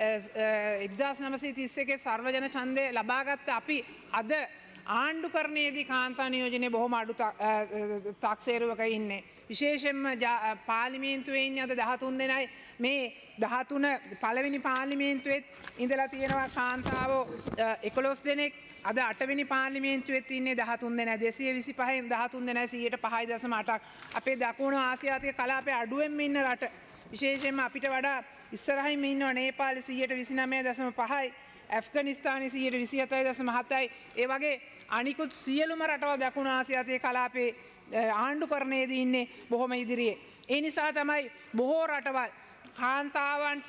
S5: එක්දාස් නමසිය තිස් එකේ සර්වජන ඡන්දය ලබාගත්ත අපි අද ආණ්ඩුකරණයේදී කාන්තා නියෝජනය බොහොම අඩු තාක්ෂේරුවක ඉන්නේ. විශේෂයෙන්ම පාර්ලිමේන්තුවේ ඉන්නේ අද දහතුන් දෙනයි. මේ දහතුන පළවෙනි පාර්ලිමේන්තුවෙත් ඉඳලා තියෙනවා කාන්තාවෝ එකොළොස් දෙනෙක්. අද අටවෙනි පාර්ලිමේන්තුවෙත් ඉන්නේ දහතුන් දෙනයි. දෙසිය විසිපහෙන් දහතුන් දෙනයි සියයට පහයි දශම අටක්. අපේ දකුණු ආසියාතික කලාපයේ අඩුවෙන්ම ඉන්න රට. විශේෂයෙන්ම අපිට වඩා ඉස්සරහින්ම ඉන්නවා නේපාලේ සියයට විසිනවය දශම පහයි. ඇෆ්ගනිස්තානයේ සියයට විසිහතයි දශම හතයි. ඒ වගේ අනිකුත් සියලුම රටවල් දකුණු ආසියාතික කලාපයේ ආණ්ඩුකරණයේදී ඉන්නේ බොහොම ඉදිරියේ. ඒ නිසා තමයි බොහෝ රටවල් කාන්තාවන්ට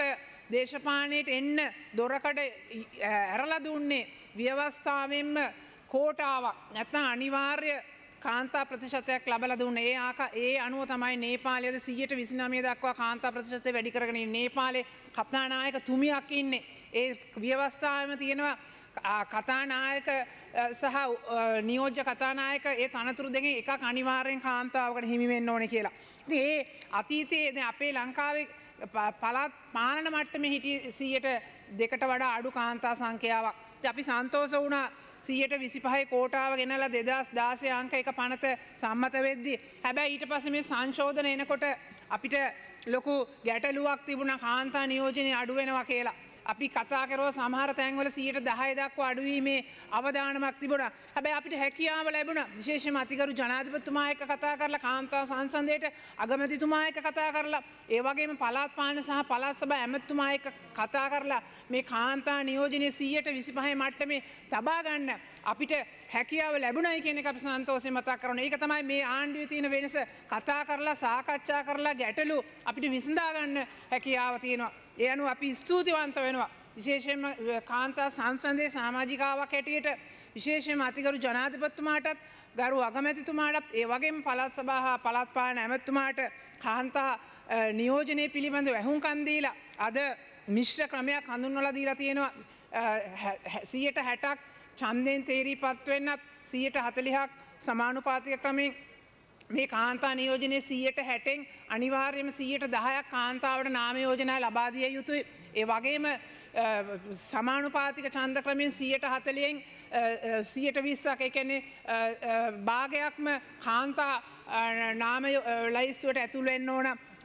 S5: දේශපාලනයට එන්න දොරකඩ ඇරලා දුන්නේ ව්‍යවස්ථාවෙන්ම කෝටාවක් නැත්නම් අනිවාර්ය කාන්තා ප්‍රතිශතයක් ලබලා දුන්නේ. ඒ ආක ඒ අනුව තමයි නේපාලයේද සියයට විසිනවය දක්වා කාන්තා ප්‍රතිශතය වැඩි කරගෙන ඉන්නේ. නේපාලේ කතානායක තුමියක් ඉන්නේ. ඒ ව්‍යවස්ථාවෙම තියෙනවා කතානායක සහ නියෝජ්‍ය කතානායක ඒ තනතුරු දෙකෙන් එකක් අනිවාර්යෙන් කාන්තාවකට හිමි වෙන්න ඕනේ කියලා. ඉතින් ඒ අතීතයේ දැන් අපේ ලංකාවේ පළාත් පාලන මට්ටමේ හිටි සියයට දෙකට වඩා අඩු කාන්තා සංඛ්‍යාවක්. අපි සන්තෝෂ වුණා සියයට විසිපහේ කෝටාව ගෙනලා දෙදහස් දාසය අංක එක පනත සම්මත වෙද්දී. හැබැයි ඊට පස්සේ මේ සංශෝධන එනකොට අපිට ලොකු ගැටලුවක් තිබුණා කාන්තා නියෝජනය අඩු වෙනවා කියලා. අපි කතා කරුවා සමහර තැන්වල සියයට දහය දක්වා අඩුවීමේ අවදානමක් තිබුණා. හැබැයි අපිට හැකියාව ලැබුණා විශේෂයෙන්ම අතිගරු ජනාධිපතිතුමා එක්ක කතා කරලා කාන්තා සංසන්දයට අගමැතිතුමා එක්ක කතා කරලා ඒ වගේම පළාත් පාලන සහ පළාත් සභා ඇමතිතුමා එක්ක කතා කරලා මේ කාන්තා නියෝජනයේ සියයට විසිපහේ මට්ටමේ තබා ගන්න අපිට හැකියාව ලැබුණයි කියන එක අපි සන්තෝෂයෙන් මතක් කරනවා. ඒක තමයි මේ ආණ්ඩුවේ තියෙන වෙනස. කතා කරලා සාකච්ඡා කරලා ගැටලු අපිට විසඳා ගන්න හැකියාව තියෙනවා. ඒ අනුව අපි ස්තුතිවන්ත වෙනවා. විශේෂයෙන්ම කාන්තා සංසන්දයේ සමාජිකාවක් හැටියට විශේෂයෙන්ම අතිගරු ජනාධිපතිතුමාටත් ගරු අගමැතිතුමාටත් ඒ වගේම පළාත් සභා හා පළාත් පාලන ඇමතිතුමාට කාන්තා නියෝජනයේ පිළිබඳව ඇහුම්කන් දීලා අද මිශ්‍ර ක්‍රමයක් හඳුන්වලා දීලා තියෙනවා. සියයට හැටක් ඡන්දයෙන් තේරීපත් වෙන්නත් සියයට හතළිහක් සමානුපාතික ක්‍රමයෙන් මේ කාන්තා නියෝජනයේ සියයට හැටෙන් අනිවාර්යයෙන්ම සියයට දහයක් කාන්තාවට නාම යෝජනා ලබා දිය යුතුයි. ඒ වගේම සමානුපාතික ඡන්ද ක්‍රමයෙන් සියයට හතළිහෙන් සියයට විස්සක් ඒ කියන්නේ භාගයක්ම කාන්තා නාම ලයිස්තුවට ඇතුල් වෙන්න ඕන.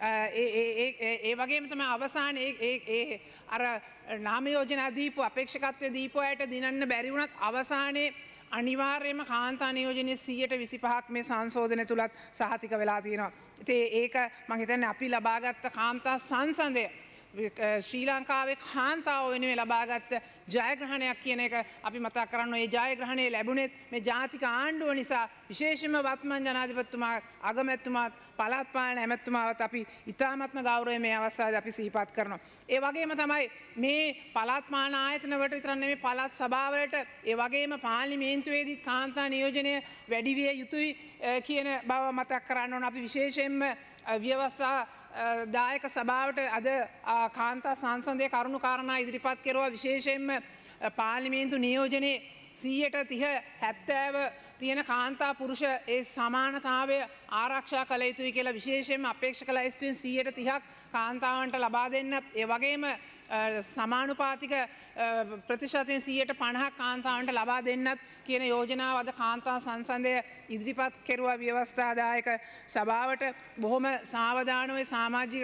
S5: ඒ වගේම තමයි අවසානයේ ඒ අර නාම යෝජනා දීපු අපේක්ෂකත්වයේ දීපු අයට දිනන්න බැරි වුණත් අවසානයේ අනිවාර්යයෙන්ම කාන්තා නියෝජනයේ සියයට විසිපහක් මේ සංශෝධනය තුලත් සහතික වෙලා තියෙනවා. ඉතින් ඒක මම හිතන්නේ අපි ලබාගත් කාන්තා සංසන්දය ශ්‍රී ලංකාවේ කාන්තාව වෙනුවෙන් ලබාගත් ජයග්‍රහණයක් කියන එක අපි මතක් කරනවා. මේ ජයග්‍රහණය ලැබුණෙත් මේ ජාතික ආණ්ඩුව නිසා විශේෂයෙන්ම වත්මන් ජනාධිපතිතුමා අගමැතිතුමා පළාත් පාලන ඇමතිතුමාවත් අපි ඉතාමත්ම ගෞරවයෙන් මේ අවස්ථාවේදී අපි සිහිපත් කරනවා. ඒ වගේම තමයි මේ පළාත් පාලන ආයතන වලට විතර නෙමෙයි පළාත් සභාවලට ඒ වගේම පාර්ලිමේන්තුවේදීත් කාන්තා නියෝජනය වැඩි විය යුතුයි කියන බව මතක් කරන්න ඕන. අපි විශේෂයෙන්ම ව්‍යවස්ථා දායක සභාවට අද කාන්තා සංසන්දයේ කරුණු කාරණා ඉදිරිපත් කෙරුවා. විශේෂයෙන්ම පාර්ලිමේන්තු නියෝජනයේ සියයට තිහ හැත්තෑව තියෙන කාන්තා පුරුෂ ඒ සමානතාවය ආරක්ෂා කළ යුතුයි කියලා විශේෂයෙන්ම අපේක්ෂක ලයිස්තුවෙන් සියයට තිහක් කාන්තාවන්ට ලබා දෙන්න. ඒ වගේම සමානුපාතික ප්‍රතිශතයෙන් සියයට පණහක් කාන්තාවන්ට ලබා දෙන්නත් කියන යෝජනාව අද කාන්තා සංසන්දය ඉදිරිපත් කෙරුවා ව්‍යවස්ථාදායක සභාවට. බොහොම සාවධානව සමාජික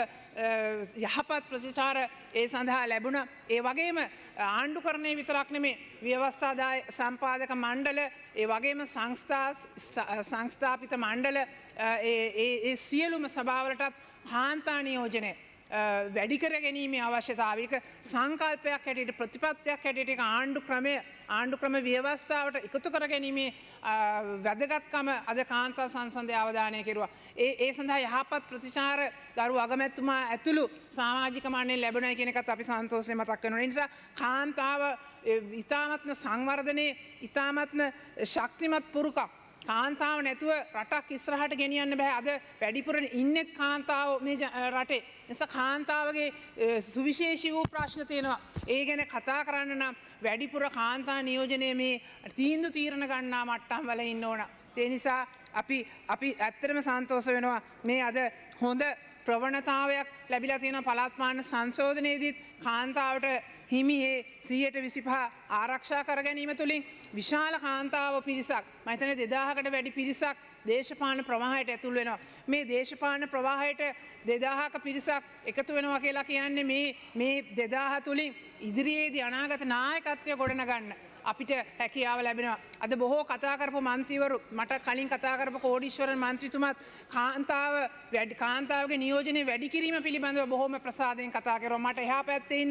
S5: යහපත් ප්‍රතිචාර ඒ සඳහා ලැබුණා. ඒ වගේම ආණ්ඩුකරණය විතරක් නෙමේ ව්‍යවස්ථාදාය සම්පාදක මණ්ඩල ඒ වගේම සංස්ථා සංස්ථාපිත මණ්ඩල ඒ සියලුම සභාවලටත් කාන්තා නියෝජනය වැඩි කර ගැනීමේ අවශ්‍යතාවයක සංකල්පයක් හැටියට ප්‍රතිපත්තියක් හැටියට ඒක ආණ්ඩු ක්‍රමය ආණ්ඩු ක්‍රම ව්‍යවස්ථාවට එකතු කර ගැනීමේ වැදගත්කම අද කාන්තා සංසන්දය අවධානය කෙරුවා. ඒ ඒ සඳහා යහපත් ප්‍රතිචාර ගරු අගමැතිතුමා ඇතුළු සමාජික මණ්ඩලයෙන් ලැබුණයි කියන එකත් අපි සන්තෝෂයෙන් මතක් කරනවා. ඒ නිසා කාන්තාව ඉතාමත්ම සංවර්ධනයේ ඉතාමත්ම ශක්තිමත් පුරුකක්. කාන්තාව නැතුව රටක් ඉස්සරහට ගෙනියන්න බෑ. අද වැඩිපුර ඉන්නෙත් කාන්තාව මේ රටේ. නිසා කාන්තාවගේ සුවිශේෂී වූ ප්‍රශ්න තියෙනවා. ඒ ගැන කතා කරන්න නම් වැඩිපුර කාන්තා නියෝජනයේ මේ තීන්දුව තීරණ ගන්නා මට්ටම් වල ඉන්න ඕන. ඒ නිසා අපි අපි ඇත්තටම සන්තෝෂ වෙනවා මේ අද හොඳ ප්‍රවණතාවයක් ලැබිලා තියෙන පළාත් පාලන සංශෝධනයේදීත් කාන්තාවට හිමි ඒ සියයට විසිපහ ආරක්ෂා කර ගැනීම තුළින් විශාල කාන්තාව පිරිසක් මම හිතන්නේ දෙදාහකට වැඩි පිරිසක් දේශපාලන ප්‍රවාහයට ඇතුල් වෙනවා. මේ දේශපාලන ප්‍රවාහයට දෙදාහක පිරිසක් එකතු වෙනවා කියලා කියන්නේ මේ මේ දෙදාහ තුලින් ඉදිරියේදී අනාගත නායකත්වය ගොඩනගන්න අපිට හැකියාව ලැබෙනවා. අද බොහෝ කතා කරපු මන්ත්‍රීවරු මට කලින් කතා කරපු කෝඩීශ්වරන් මන්ත්‍රීතුමාත් කාන්තාව වැඩි කාන්තාවගේ නියෝජනය වැඩි කිරීම පිළිබඳව බොහොම ප්‍රසාදයෙන් කතා කරනවා. මට එහා පැත්තේ ඉන්න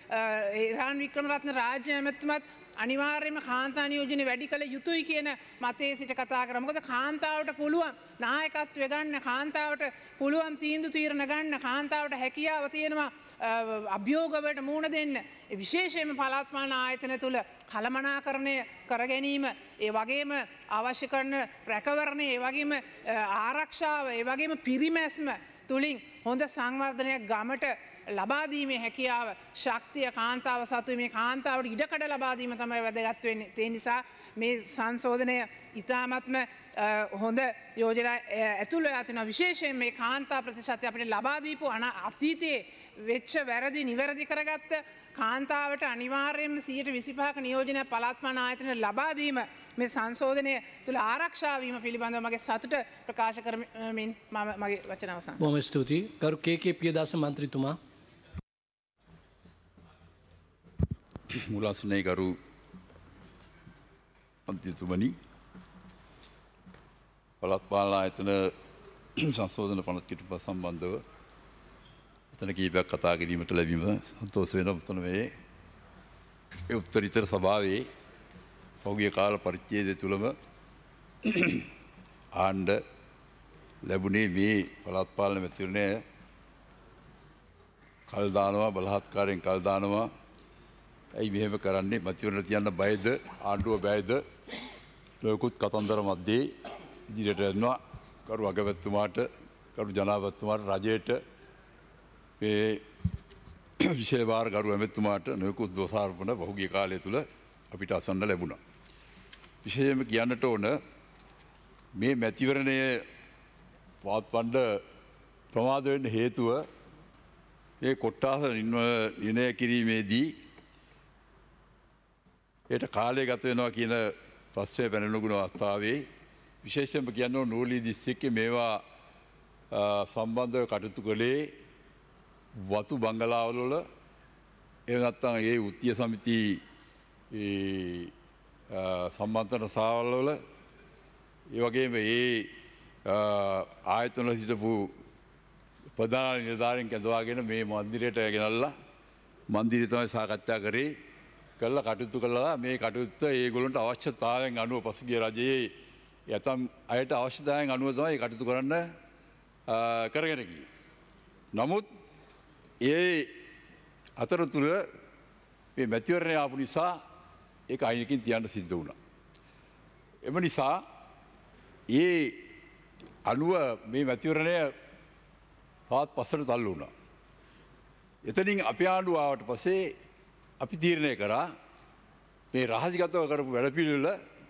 S5: ඉරාන් වික්‍රමරත්න රාජ්‍ය ඇමතුමත් අනිවාර්යයෙන්ම කාන්තා නියෝජනය වැඩි කළ යුතුයි කියන මතයේ සිට කතා කරා. මොකද කාන්තාවට පුළුවන් නායකත්වය ගන්න, කාන්තාවට පුළුවන් තීන්දුව තීරණ ගන්න, කාන්තාවට හැකියාව තියෙනවා අභියෝගවලට මුහුණ දෙන්න. ඒ විශේෂයෙන්ම පළාත් පාලන ආයතන තුල කළමනාකරණය කර ගැනීම, ඒ වගේම අවශ්‍ය කරන රැකවරණය, ඒ වගේම ආරක්ෂාව, ඒ වගේම පිරිමැස්ම තුලින් හොඳ සංවර්ධනයක් ගමට ලබාදීමේ හැකියාව, ශක්තිය කාන්තාව සතුයි. මේ කාන්තාවට ඉඩකඩ ලබාදීම තමයි වැදගත් වෙන්නේ. ඒ නිසා මේ සංශෝධනය ඉතාමත්ම හොඳ යෝජනා ඇතුළේ ඇතින විශේෂයෙන් මේ කාන්තා ප්‍රතිශතය අපිට ලබා දීපු අතීතයේ වෙච්ච වැරදි නිවැරදි කරගත්ත කාන්තාවට අනිවාර්යයෙන්ම සියයට විසිපහක නියෝජනයක් පළාත් පාලන ආයතන ලබා දීම මේ සංශෝධනය තුළ ආරක්ෂා වීම පිළිබඳව මගේ සතුට ප්‍රකාශ කරමින් මම මගේ වචන අවසන්.
S3: බොහොම ස්තුතියි. ගරු කේ.කේ. පියදාස මන්ත්‍රීතුමා.
S6: මුලාසනේ ගරු මන්ත්‍රීතුමනි, පළාත් පාලන ආයතන සංශෝධන පනස් කිටුපත් සම්බන්ධව එතන කීපයක් කතා කිරීමට ලැබීම සන්තෝෂ වෙන උත්තර මේ ඒ උත්තරීතර සභාවේ පෞද්ගලික කාල පරිච්ඡේදය තුලම ආණ්ඩ ලැබුණේ මේ පළාත් පාලන මැතිවරණය කල් දානවා, බලහත්කාරයෙන් කල් දානවා. ඇයි මෙහෙම කරන්නේ? මැතිවරණ තියන්න බයද? ආණ්ඩුව බයද? ලෝකුත් කතන්දර මැද්දේ ඉදිරියට යනවා. කරු අගමැතිතුමාට, කරු ජනාධිපතිතුමාට, රජයට, මේ විශේෂ භාර කරු ඇමතිතුමාට නොයෙකුත් දෝෂාරෝපණ පහුගිය කාලය තුල අපිට අසන්න ලැබුණා. විශේෂයෙන්ම කියන්නට ඕන මේ මැතිවරණය පවත්වන්න ප්‍රමාද වෙන්න හේතුව මේ කොට්ටාස නිර්ණය කිරීමේදී ඒට කාලය ගත වෙනවා කියන ප්‍රශ්නය පැනනගුණ අවස්ථාවේ විශේෂයෙන්ම කියන්න ඕන නූලී දිස්ත්‍රික්කයේ මේවා සම්බන්ධව කටයුතු කළේ වතු බංගලාවල වල එහෙම නැත්නම් ඒ උත්තිය සමිති ඒ සම්බන්ධන සාවල වල ඒ වගේම ඒ ආයතන වල සිටපු ප්‍රධාන නිලධාරීන් කැඳවාගෙන මේ මන්දිරයට ගෙනල්ලා මන්දිරය තමයි සාකච්ඡා කරේ කළා කටයුතු කළා. මේ කටයුත්ත ඒගොල්ලන්ට අවශ්‍යතාවයෙන් අනුව පසුගිය රජයේ යතම් අයට අවශ්‍යතාවයෙන් අනුව තමයි කටයුතු කරන්න කරගෙන ගියේ. නමුත් ඒ අතරතුර මේ මැතිවරණය ආපු නිසා ඒක අයිනකින් තියන්න සිද්ධ වුණා. එම නිසා ඒ අනුව මේ මැතිවරණය තවත් පස්සට තල්ලු වුණා. එතනින් අපේ ආණ්ඩුව ආවට පස්සේ අපි තීරණය කරා මේ රහසිගතව කරපු වැඩපිළිවෙල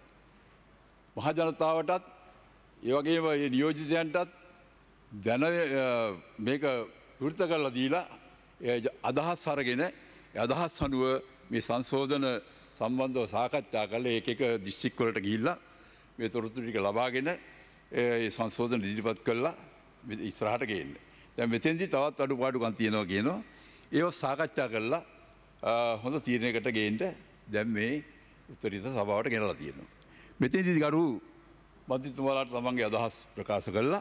S6: මහ ජනතාවටත් ඒ වගේම මේ නියෝජිතයන්ටත් දැන මේක විවෘත කරලා දීලා අදහස් අරගෙන අදහස් අනුව මේ සංශෝධන සම්බන්ධව සාකච්ඡා කරලා ඒක එක දිස්ත්‍රික් වලට ගිහිල්ලා මේ තොරතුරු ටික ලබාගෙන ඒ සංශෝධන ඉදිරිපත් කළා ඉස්සරහට ගේන්න. දැන් මෙතෙන්දී තවත් අඩුපාඩුකම් තියෙනවා කියනවා. ඒව සාකච්ඡා කරලා හොඳ තීරණයකට ගේන්න දැන් මේ උත්තරීතර සභාවට ගෙනලා තියෙනවා. මෙතෙන්දී ගරු මන්ත්‍රීතුමාලාට තමන්ගේ අදහස් ප්‍රකාශ කළා.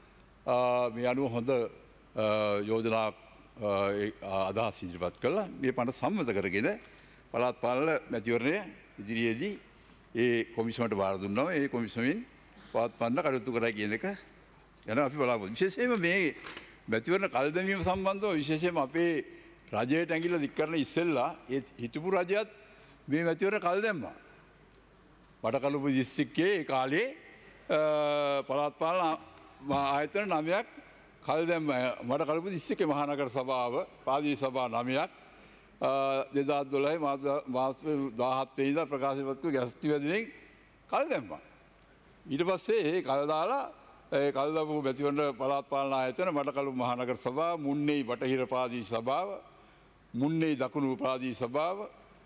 S6: මේ අනුව හොඳ යෝජනා අදහස් ඉදිරිපත් කළා. මේ පනත සම්මත කරගෙන පළාත් පාලන මැතිවරණය ඉදිරියේදී ඒ කොමිසමට බාර දුන්නා. ඒ කොමිසමෙන් පවත්වන්න කටයුතු කරා කියන එක යන අපි බලාපොරොත්තු. විශේෂයෙන්ම මේ මැතිවරණ කල් දැමීම සම්බන්ධව විශේෂයෙන්ම අපේ රජයට ඇඟිල්ල දික් කරන ඉස්සෙල්ලා ඒ හිටපු රජයත් මේ මැතිවරණ කල් දැම්මා. වඩකලුපු දිස්ත්‍රික්කයේ ඒ කාලේ පළාත් පාලන ආයතන නවයක් කල් දැම්ම. වඩකලුපු දිස්ත්‍රික්කයේ මහනගර සභාව ප්‍රාදේශීය සභා නවයක් දෙදහස් දොළහ මාස දාහත් වෙනිදා ප්‍රකාශපත් කළ ගැස්ටි වැදිනේ කල් දැම්මා. ඊට පස්සේ ඒ කල් දාලා ඒ කල් දාපු මැතිවරණ පළාත් පාලන ආයතන වඩකලුපු මහනගර සභාව, මුන්නේයි බටහිර ප්‍රාදේශීය සභාව, මුන්නේයි දකුණු ප්‍රාදේශීය සභාව,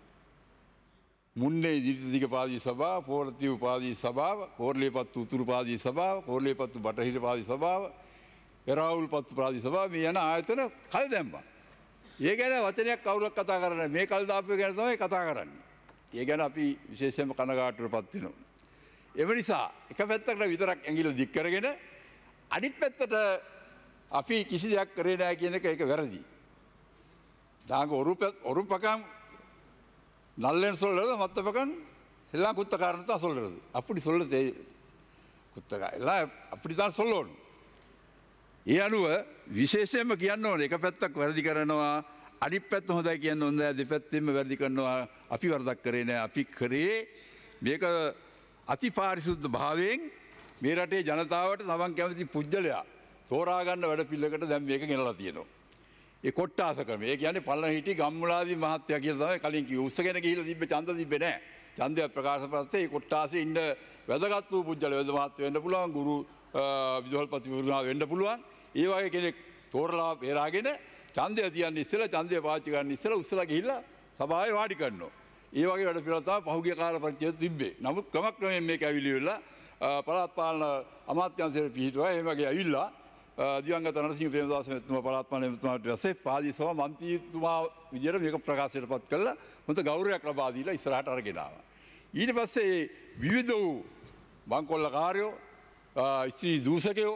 S6: මුන්නේයි දිග ප්‍රාදේශීය සභාව, පෝරතිව් ප්‍රාදේශීය සභාව, කෝරළේපත්තු උතුරු ප්‍රාදේශීය සභාව, කෝරළේපත්තු බටහිර ප්‍රාදේශීය සභාව, එරාවුල්පත්තු ප්‍රාදේශීය සභාව මේ යන ආයතන කල් දැම්මා. ඒ ගැන වචනයක් කවුරුත් කතා කරන්නේ නැහැ. මේ කල් දාපු ගැන තමයි කතා කරන්නේ. ඒ ගැන අපි විශේෂයෙන්ම කනගාටුවටපත් වෙනවා. එම නිසා එක පැත්තකට විතරක් ඇඟිල්ල දික් කරගෙන අනිත් පැත්තට අපි කිසි දෙයක් කරේ නැහැ කියන එක ඒක වැරදි. நாங்கள் ஒரு ப- ஒரு பக்கம் நல்லன்னு சொல்கிறது, மற்ற பக்கம் எல்லாம் குத்தக்காரன்னு தான் சொல்கிறது. அப்படி சொல்ல தே குத்தகா எல்லாம் அப்படி தான் சொல்லணும். ඒ අනුව විශේෂයෙන්ම කියන්න ඕන එක පැත්තක් වැරදි කරනවා, අනිත් පැත්ත හොඳයි කියන්න හොඳ, දෙපැත්තෙන්ම වැරදි කරනවා. අපි වරදක් කරේ නෑ. අපි කරේ මේක අතිපාරිශුද්ධ භාවයෙන් මේ රටේ ජනතාවට තමන් කැමති පුද්ගලයා තෝරා ගන්න වැඩ පිළිවෙලකට දැන් මේක ගෙනලා තියෙනවා. ඒ කොට්ටාස ක්‍රමය. ඒ කියන්නේ පල්ලන හිටි ගම්මුලාදී මහත්තයා කියලා තමයි කලින් කිව්වේ. උස්සගෙන ගිහිල්ලා තිබ්බ ඡන්ද තිබ්බේ නෑ. ඡන්දය ප්‍රකාශ පස්සේ ඒ කොට්ටාසේ ඉන්න වැදගත් වූ පුද්ගල වෙද මහත්ය වෙන්න පුළුවන්, ගුරු විදුහල්පතිවරුණා වෙන්න පුළුවන්. ඒ වගේ කෙනෙක් තෝරලා බේරාගෙන ඡන්දය තියන්න ඉස්සෙල්ලා ඡන්දය පාවිච්චි කරන්න ඉස්සෙල්ලා උස්සලා ගිහිල්ලා සභාවේ වාඩි කරනවා. ඒ වගේ වැඩ පිළිවෙල තමයි පහුගිය කාල පරිච්ඡේදය තිබ්බේ. නමුත් ක්‍රමක්‍රමයෙන් මේක ඇවිල්ලා පළාත් පාලන අමාත්‍යාංශයේ පිහිටුවා. ඒ වගේ ඇවිල්ලා දිවංගත රණසිංහ ප්‍රේමදාස මහත්මයා පළාත් පාලන මන්ත්‍රීතුමාට පස්සේ පාදී සභා මන්ත්‍රීතුමා විදියට මේක ප්‍රකාශයටපත් කළා. හොඳ ගෞරවයක් ලබා දීලා ඉස්සරහට අරගෙන ආවා. ඊට පස්සේ විවිධ වූ බංකොල්ලකාරයෝ, ස්ත්‍රී දූෂකයෝ,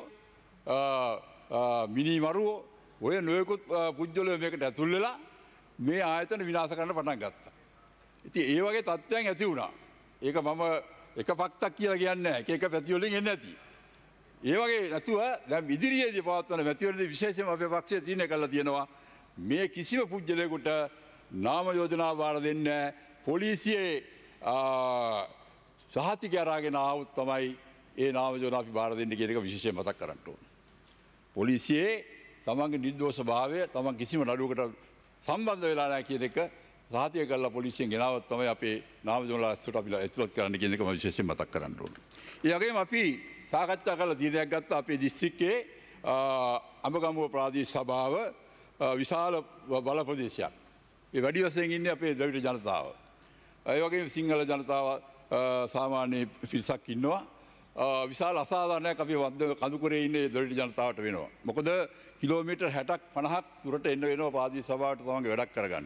S6: මිනි මරුවෝ, ඔය නොයෙකුත් පුද්ගලයෝ මේකට ඇතුල් වෙලා මේ ආයතන විනාශ කරන්න පටන් ගත්තා. ඉතින් ඒ වගේ තත්ත්වයන් ඇති වුණා. ඒක මම එක පක්ෂක් කියලා කියන්නේ නැහැ. එක එක පැති වලින් එන්නේ නැති. ඒ වගේ නැතුව දැන් ඉදිරියේදී පවත්වන මැතිවරණදී විශේෂයෙන්ම අපේ පක්ෂය තීරණය කළා තියෙනවා මේ කිසිම පුද්ගලයෙකුට නාම යෝජනා වාර දෙන්නේ නැහැ. පොලිසියේ සහතිකය අරගෙන ආවොත් තමයි ඒ නාම යෝජනා අපි වාර දෙන්නේ කියන එක විශේෂයෙන් මතක් කරන්න ඕනේ. පොලිසියේ තමන්ගේ නිර්දෝෂ භාවය, තමන් කිසිම නඩුවකට සම්බන්ධ වෙලා නැහැ කියන එක සහතික කරලා පොලිසියෙන් ගෙනාවොත් තමයි අපේ නාම යෝජනා ඇතුළට අපි ඇතුළත් කරන්න කියන එක මම විශේෂයෙන් මතක් කරන්න ඕනේ. ඒ වගේම අපි සාකච්ඡා කරලා තීරණයක් ගත්තා අපේ දිස්ත්‍රික්කයේ අඹගමුව ප්‍රාදේශීය සභාව විශාල බල ප්‍රදේශයක්. ඒ වැඩි වශයෙන් ඉන්නේ අපේ ද්‍රවිඩ ජනතාව. ඒ වගේම සිංහල ජනතාව සාමාන්‍ය පිරිසක් ඉන්නවා. විශාල අසාධාරණයක් අපි වද්ද කඳුකරේ ඉන්නේ ද්‍රවිඩ ජනතාවට වෙනවා. මොකද කිලෝමීටර් හැටක් පනහක් දුරට එන්න වෙනවා ප්‍රාදේශීය සභාවට තමන්ගේ වැඩක් කරගන්න.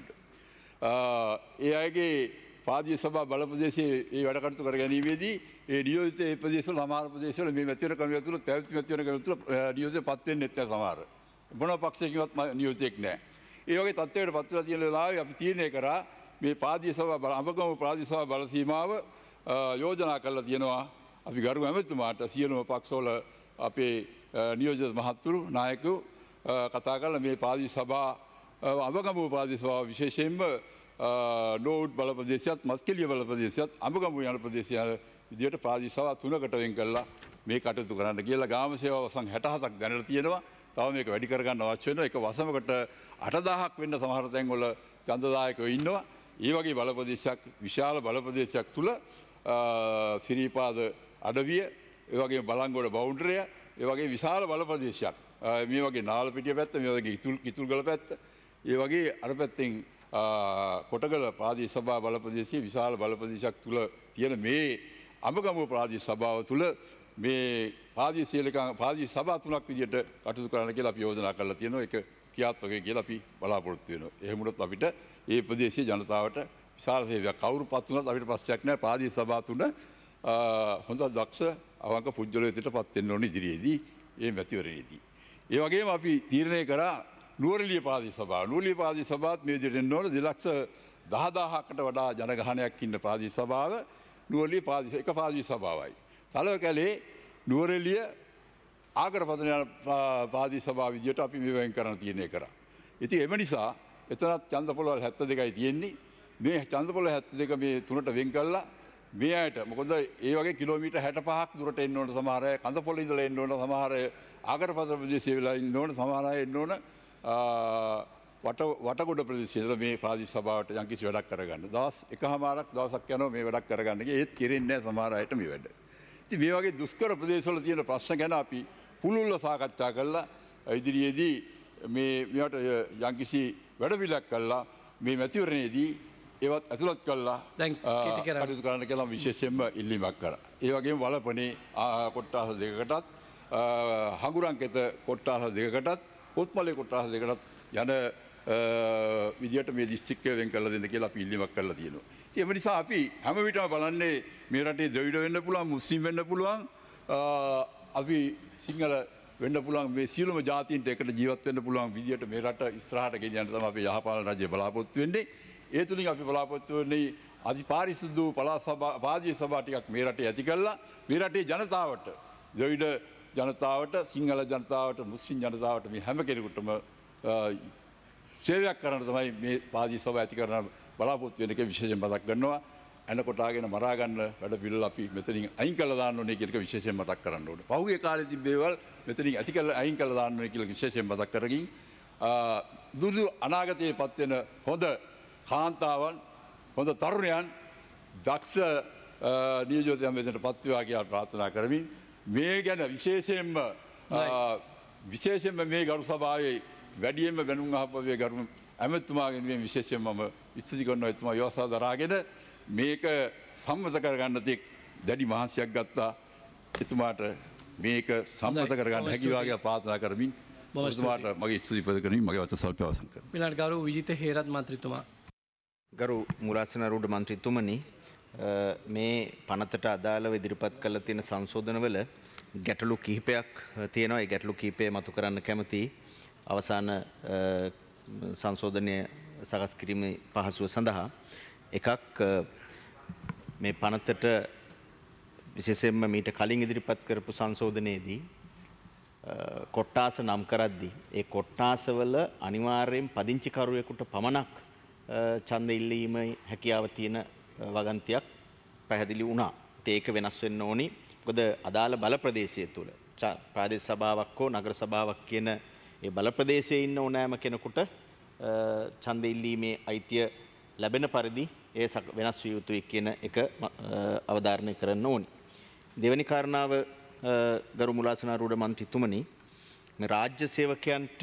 S6: ඒ අයගේ පාදිය සභා බල ප්‍රදේශයේ ඒ වැඩ කටයුතු කර ගැනීමේදී ඒ නියෝජිත ඒ ප්‍රදේශවල සමහර ප්‍රදේශවල මේ මැතිවරණ ක්‍රමය තුළ පැවති මැතිවරණ ක්‍රමය තුළ නියෝජිත පත් වෙන්නේ නැත්නම් සමහර මොන පක්ෂයකින්වත් නියෝජිතෙක් නැහැ. ඒ වගේ තත්ත්වයකට පත් වෙලා තියෙන වෙලාවේ අපි තීරණය කරා මේ පාදිය සභා අඹගම පාදිය සභා බල සීමාව යෝජනා කරලා තියෙනවා. අපි ගරු ඇමතුමාට සියලුම පක්ෂවල අපේ නියෝජිත මහත්තුරු නායකයෝ කතා කරලා මේ පාදිය සභා අඹගම පාදිය සභාව විශේෂයෙන්ම නෝඩ් බල ප්‍රදේශයත්, මස්කෙලිය බල ප්‍රදේශයත්, අඹගමුව යන ප්‍රදේශය විදියට ප්‍රාදේශීය සභා තුනකට වෙන් කරලා මේ කටයුතු කරන්න කියලා ගාම සේවා වසන් හැට හතක් දැනලා තියෙනවා. තව මේක වැඩි කරගන්න අවශ්‍ය වෙනවා. ඒක වසමකට අට දහසක් වෙන්න සමහර තැන්වල ඡන්දදායකයෝ ඉන්නවා. ඒ වගේ බල ප්‍රදේශයක්, විශාල බල ප්‍රදේශයක් තුල සිරිපාද අඩවිය, ඒ වගේම බලංගොඩ බවුන්ඩරිය, ඒ වගේ විශාල බල ප්‍රදේශයක්. මේ වගේ නාලපිටිය පැත්ත, මේ වගේ ඉතුල් කිතුල්ගල පැත්ත, ඒ වගේ අර පැත්තෙන් කොටගල ප්‍රාදේශීය සභා බල ප්‍රදේශයේ විශාල බල ප්‍රදේශයක් තුල තියෙන මේ අඹගමුව ප්‍රාදේශීය සභාව තුල මේ ප්‍රාදේශීය ප්‍රාදේශීය සභා තුනක් විදියට කටයුතු කරන්න කියලා අපි යෝජනා කරලා තියෙනවා. ඒක ක්‍රියාත්මක වෙයි කියලා අපි බලාපොරොත්තු වෙනවා. එහෙම වුණොත් අපිට මේ ප්‍රදේශයේ ජනතාවට විශාල සේවයක් කවුරුපත් වුණත් අපිට ප්‍රශ්නයක් නැහැ. ප්‍රාදේශීය සභා තුන හොඳ දක්ෂ අවංක පුද්ගලයෝ විදියටපත් වෙන්න ඕනේ ඉදිරියේදී මේ මැතිවරණයේදී. ඒ වගේම අපි තීරණය කරා නුවරඑළිය ප්‍රාදේශීය සභාව. නුවරඑළිය ප්‍රාදේශීය සභාවත් මේ විදිහට එන්න ඕන දෙලක්ෂ දහදාහකට වඩා ජනගහනයක් ඉන්න ප්‍රාදේශීය සභාව නුවරඑළිය ප්‍රාදේශීය එක ප්‍රාදේශීය සභාවයි. සලවකැලේ නුවරඑළිය ආගරපතන යන ප්‍රාදේශීය සභාව විදිහට අපි මේ වෙන් කරන්න තීරණය කරා. ඉතින් එම නිසා එතනත් ඡන්ද පොළවල් හැත්තෑ දෙකයි තියෙන්නේ. මේ ඡන්ද පොළවල් හැත්තෑ දෙක මේ තුනට වෙන් කළා මේ අයට මොකද ඒ වගේ කිලෝමීටර් හැට පහක් දුරට එන්න ඕන සමහර අය, කඳපොළ ඉඳලා එන්න ඕන සමහර අය, ආගරපතන ප්‍රදේශයේ වෙලා ඉන්න ඕන සමහර අය එන්න ඕන වට වටගොඩ ප්‍රදේශයේ මේ ප්‍රාදේශීය සභාවට යම්කිසි වැඩක් කරගන්න. දවස් එකමාරක් දවසක් යනවා මේ වැඩක් කරගන්න. ඒත් කෙරෙන්නේ නැහැ සමහර අයට මේ වැඩ. ඉතින් මේ වගේ දුෂ්කර ප්‍රදේශවල තියෙන ප්‍රශ්න ගැන අපි පුළුල්ව සාකච්ඡා කළා. ඉදිරියේදී මේ මෙවට යම්කිසි වැඩපිළිවෙලක් කළා. මේ මැතිවරණයේදී ඒවත් ඇතුළත් කළා කටයුතු කරන්න කියලා විශේෂයෙන්ම ඉල්ලීමක් කරා. ඒ වගේම වලපනේ කොට්ටාස දෙකකටත්, හඟුරන්කෙත කොට්ටාස දෙකකටත්, පොත්මලේ කොට්ටාස දෙකකටත් යන විදියට මේ දිස්ත්‍රික්කය වෙන් කරලා දෙන්න කියලා අපි ඉල්ලීමක් කරලා තියෙනවා. ඉතින් ඒ නිසා අපි හැම විටම බලන්නේ මේ රටේ ද්‍රවිඩ වෙන්න පුළුවන්, මුස්ලිම් වෙන්න පුළුවන්, අපි සිංහල වෙන්න පුළුවන් මේ සියලුම ජාතීන්ට එකට ජීවත් වෙන්න පුළුවන් විදියට මේ රට ඉස්සරහට ගෙනියන්න තමයි අපි යහපාලන රජය බලාපොරොත්තු වෙන්නේ. ඒ තුලින් අපි බලාපොරොත්තු වෙන්නේ අධිපාරිශුද්ධ පළාත් සභා පාජී සභා ටිකක් මේ රටේ ඇති කළා මේ රටේ ජනතාවට ද්‍රවිඩ ජනතාවට සිංහල ජනතාවට මුස්ලිම් ජනතාවට මේ හැම කෙනෙකුටම සේවයක් කරන්න තමයි මේ පාජී සභාව ඇති කරන බලාපොරොත්තු වෙන එක විශේෂයෙන් මතක් කරනවා. එන කොටාගෙන මරා ගන්න වැඩ පිළිවෙල අපි මෙතනින් අයින් කළා දාන්න ඕනේ කියන එක විශේෂයෙන් මතක් කරන්න ඕනේ. පහුගිය කාලේ තිබ්බේවල් මෙතනින් ඇති කළා අයින් කළා දාන්න ඕනේ කියලා විශේෂයෙන් මතක් කරගින් දුරු අනාගතයේ පත් වෙන හොඳ කාන්තාවන් හොඳ තරුණයන් දක්ෂ නියෝජිතයන් වෙතට පත් වේවා කියලා ප්‍රාර්ථනා කරමින් මේ ගැන විශේෂයෙන්ම විශේෂයෙන්ම මේ ගරු සභාවේ වැඩියෙන්ම බැනුම් අහපුවේ ගරු ඇමතුමාගෙන් මේ විශේෂයෙන්ම මම ස්තුති කරනවා. එතුමා යෝසා දරාගෙන මේක සම්මත කරගන්න තෙක් දැඩි මහන්සියක් ගත්තා. එතුමාට මේක සම්මත කරගන්න හැකි වගේ ප්‍රාර්ථනා කරමින් එතුමාට මගේ ස්තුති පද කරමින් මගේ වචන සල්ප අවසන් කරනවා.
S3: ඊළඟට ගරු විජිත හේරත් මන්ත්‍රීතුමා.
S7: ගරු මුලාසනාරූඪ මන්ත්‍රීතුමනි, මේ පනතට අදාළව ඉදිරිපත් කළ තියෙන සංශෝධනවල ගැටලු කිහිපයක් තියෙනවා. ඒ ගැටලු කිහිපය මතු කරන්න කැමතියි. අවසාන සංශෝධනය සකස් කිරීමේ පහසුව සඳහා එකක් මේ පනතට විශේෂයෙන්ම මීට කලින් ඉදිරිපත් කරපු සංශෝධනයේදී කොට්ටාස නම් කරද්දී ඒ කොට්ටාසවල අනිවාර්යෙන් පදිංචිකරුවෙකුට පමණක් ඡන්ද ඉල්ලීමේ හැකියාව තියෙන වගන්තියක් පැහැදිලි වුණා. ඒක වෙනස් වෙන්න ඕනි. මොකද අදාළ බල ප්‍රදේශය තුල ප්‍රාදේශ සභාවක් හෝ නගර සභාවක් කියන ඒ බල ප්‍රදේශයේ ඉන්න ඕනෑම කෙනෙකුට ඡන්ද ඉල්ලීමේ අයිතිය ලැබෙන පරිදි ඒ වෙනස් විය යුතුයි කියන එක අවධාරණය කරන්න ඕනි. දෙවැනි කාරණාව ගරු මුලාසනාරූඪ මන්ත්‍රීතුමනි, මේ රාජ්‍ය සේවකයන්ට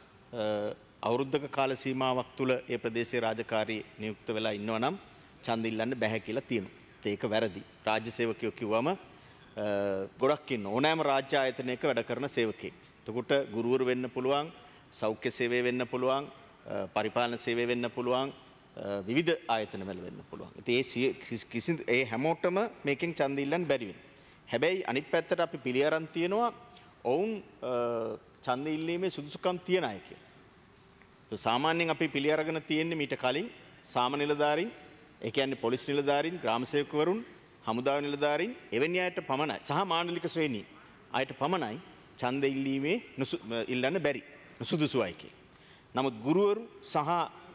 S7: අවුරුද්දක කාල සීමාවක් තුල ඒ ප්‍රදේශයේ රාජකාරී නියුක්ත වෙලා ඉන්නවා නම් ඡන්ද ඉල්ලන්න බැහැ කියලා තියෙනවා. ඒක වැරදි. රාජ්‍ය සේවකයෝ කිව්වම ගොඩක් ඉන්න ඕනෑම රාජ්‍ය ආයතනයක වැඩ කරන සේවකයෙක්. එතකොට ගුරුවරු වෙන්න පුළුවන්, සෞඛ්‍ය සේවය වෙන්න පුළුවන්, පරිපාලන සේවය වෙන්න පුළුවන්, විවිධ ආයතන වල වෙන්න පුළුවන්. ඉතින් ඒ කිසි ඒ හැමෝටම මේකෙන් ඡන්ද ඉල්ලන්න බැරි වෙනවා. හැබැයි අනිත් පැත්තට අපි පිළි අරන් තියනවා ඔවුන් ඡන්ද ඉල්ලීමේ සුදුසුකම් තියන අය කියලා. ඒ සාමාන්‍යයෙන් අපි පිළි අරගෙන තියෙන්නේ මීට කලින් සාම නිලධාරීන්, ඒ කියන්නේ පොලිස් නිලධාරීන්, ග්‍රාම සේවකවරුන්, හමුදා නිලධාරීන් එවැනි අයට පමණයි සහ මාණ්ඩලික ශ්‍රේණී අයට පමණයි ඡන්ද ඉල්ලීමේ ඉල්ලන්න බැරි සුදුසු අය කියලා. නමුත් ගුරුවරු සහ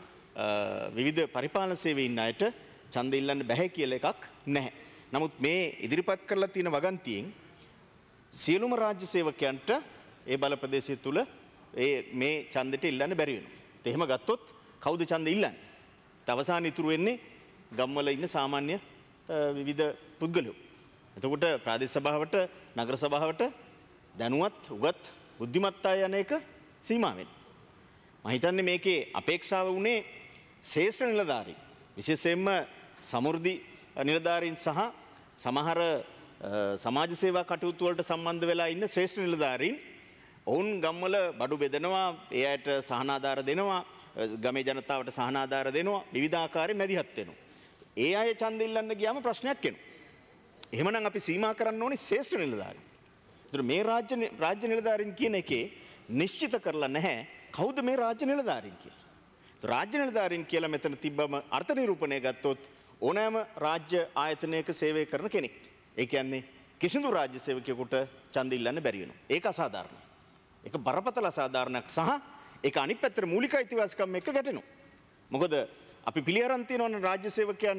S7: විවිධ පරිපාලන සේවයේ ඉන්න අයට ඡන්ද ඉල්ලන්න බැහැ කියලා එකක් නැහැ. නමුත් මේ ඉදිරිපත් කරලා තියෙන වගන්තියෙන් සියලුම රාජ්‍ය සේවකයන්ට ඒ බල ප්‍රදේශය තුල ඒ මේ ඡන්දෙට ඉල්ලන්න බැරි වෙනවා. ඒ එහෙම ගත්තොත් කවුද ඡන්ද ඉල්ලන්නේ? අවසාන ඉතුරු වෙන්නේ ගම්වල ඉන්න සාමාන්‍ය විවිධ පුද්ගලයෝ. එතකොට ප්‍රාදේශ සභාවට, නගර සභාවට දැනුවත්, උගත්, බුද්ධිමත් අය යන එක සීමා වෙනවා. මම හිතන්නේ මේකේ අපේක්ෂාව උනේ ශේෂ්ඨ නිලධාරීන්, විශේෂයෙන්ම සමෘද්ධි නිලධාරීන් සහ සමහර සමාජ සේවා කටයුතු වලට සම්බන්ධ වෙලා ඉන්න ශ්‍රේෂ්ඨ නිලධාරීන් ඔවුන් ගම්වල බඩු බෙදනවා, ඒ අයට සහනාධාර දෙනවා, ගමේ ජනතාවට සහනාධාර දෙනවා, විවිධාකාරයෙන් මැදිහත් වෙනවා. ඒ අය ඡන්ද ඉල්ලන්න ගියාම ප්‍රශ්නයක් එනවා. එහෙමනම් අපි සීමා කරන්න ඕනේ ශ්‍රේෂ්ඨ නිලධාරීන්. ඒතර මේ රාජ්‍ය රාජ්‍ය නිලධාරීන් කියන එකේ නිශ්චිත කරලා නැහැ කවුද මේ රාජ්‍ය නිලධාරීන් කියලා. ඒතර රාජ්‍ය නිලධාරීන් කියලා මෙතන තිබ්බම අර්ථ නිරූපණය ගත්තොත් ඕනෑම රාජ්‍ය ආයතනයක සේවය කරන කෙනෙක්. ඒ කියන්නේ කිසිදු රාජ්‍ය සේවකයෙකුට ඡන්ද ඉල්ලන්න බැරි වෙනවා. ඒක අසාධාරණයි. ඒක බරපතල අසාධාරණයක් සහ ඒක අනිත් පැත්තට මූලික අයිතිවාසිකම් එක්ක ගැටෙනවා. මොකද අපි පිළි අරන් තියෙනවනේ රාජ්‍ය සේවකයන්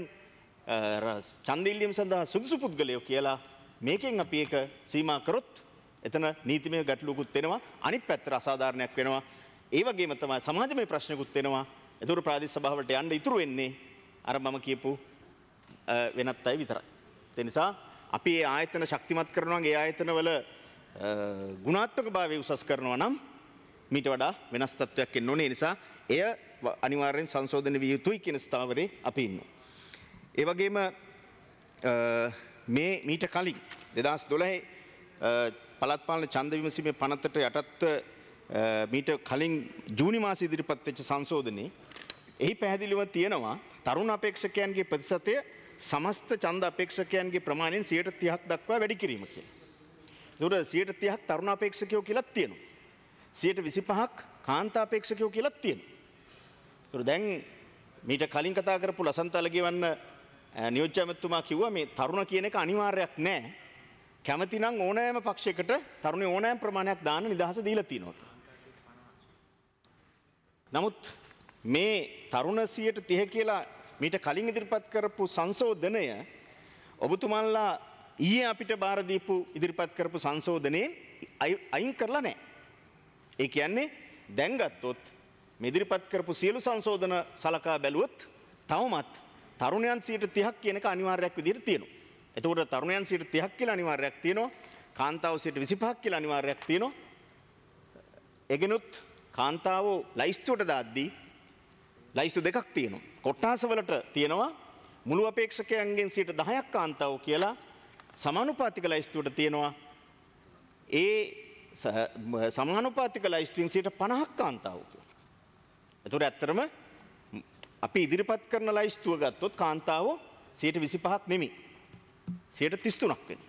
S7: ඡන්ද ඉල්ලීම සඳහා සුදුසු පුද්ගලයෝ කියලා. මේකෙන් අපි ඒක සීමා කරොත් එතන නීතිමය ගැටලුකුත් වෙනවා. අනිත් පැත්තට අසාධාරණයක් වෙනවා. ඒ වගේම තමයි සමාජමය ප්‍රශ්නකුත් වෙනවා. ඒතර ප්‍රාදේශ සභාවලට යන්න ඉතුරු වෙන්නේ අර මම කියපු වෙනත් අය විතරයි. ඒ නිසා අපි මේ ආයතන ශක්තිමත් කරනවා, ඒ ආයතනවල ගුණාත්මකභාවය උසස් කරනවා නම් මීට වඩා වෙනස් තත්ත්වයක් එන්න ඕනේ. ඒ නිසා එය අනිවාර්යෙන් සංශෝධන විය යුතුයි කියන ස්ථාවරේ අපි ඉන්නවා. ඒ වගේම මේ මීට කලින් දෙදහස් දොළහේ පළාත් පාලන ඡන්ද විමසීමේ පනතට යටත්ව මීට කලින් ජූනි මාසයේ ඉදිරිපත් වෙච්ච සංශෝධනයේ එහි පැහැදිලිව තියෙනවා තරුණ අපේක්ෂකයන්ගේ ප්‍රතිශතය සමස්ත ඡන්ද අපේක්ෂකයන්ගේ ප්‍රමාණයෙන් සියයට තිහක් දක්වා වැඩි කිරීම කියලා. ඒතකොට සියයට තිහක් තරුණ අපේක්ෂකයෝ කියලා තියෙනවා. සියයට විසිපහක් කාන්තා අපේක්ෂකයෝ කියලා තියෙනවා. ඒතකොට දැන් මීට කලින් කතා කරපු ලසන්ත අලගියවන්න නියෝජ්‍ය ඇමතුමා කිව්වා මේ තරුණ කියන එක අනිවාර්යයක් නැහැ. කැමති නම් ඕනෑම පක්ෂයකට තරුණ ඕනෑම ප්‍රමාණයක් දාන්න නිදහස දීලා තියෙනවා. නමුත් මේ තරුණ සියයට තිහ කියලා මීට කලින් ඉදිරිපත් කරපු සංශෝධනය ඔබතුමාලා ඊයේ අපිට බාර දීපු ඉදිරිපත් කරපු සංශෝධනයේ අයින් කරලා නැහැ. ඒ කියන්නේ දැන් ගත්තොත් මේ ඉදිරිපත් කරපු සියලු සංශෝධන සලකා බැලුවොත් තවමත් තරුණයන් සියයට තිහක් කියන එක අනිවාර්යයක් විදිහට තියෙනවා. එතකොට තරුණයන් සියයට තිහක් කියලා අනිවාර්යයක් තියෙනවා. කාන්තාව සියයට විසිපහක් කියලා අනිවාර්යයක් තියෙනවා. එගෙනුත් කාන්තාව ලයිස්තුවට දාද්දී ලයිස්තු දෙකක් තියෙනවා. කොට්ටාසවලට තියෙනවා මුළු අපේක්ෂකයන්ගෙන් සියයට දහයක් කාන්තාව කියලා සමානුපාතික ලයිස්තුවට තියෙනවා. ඒ සමානුපාතික ලයිස්තුවෙන් සියයට පනහක් කාන්තාව කියලා. එතකොට ඇත්තටම අපි ඉදිරිපත් කරන ලයිස්තුව ගත්තොත් කාන්තාව සියයට විසිපහක් නෙමෙයි. සියයට තිස් තුනක් වෙනවා.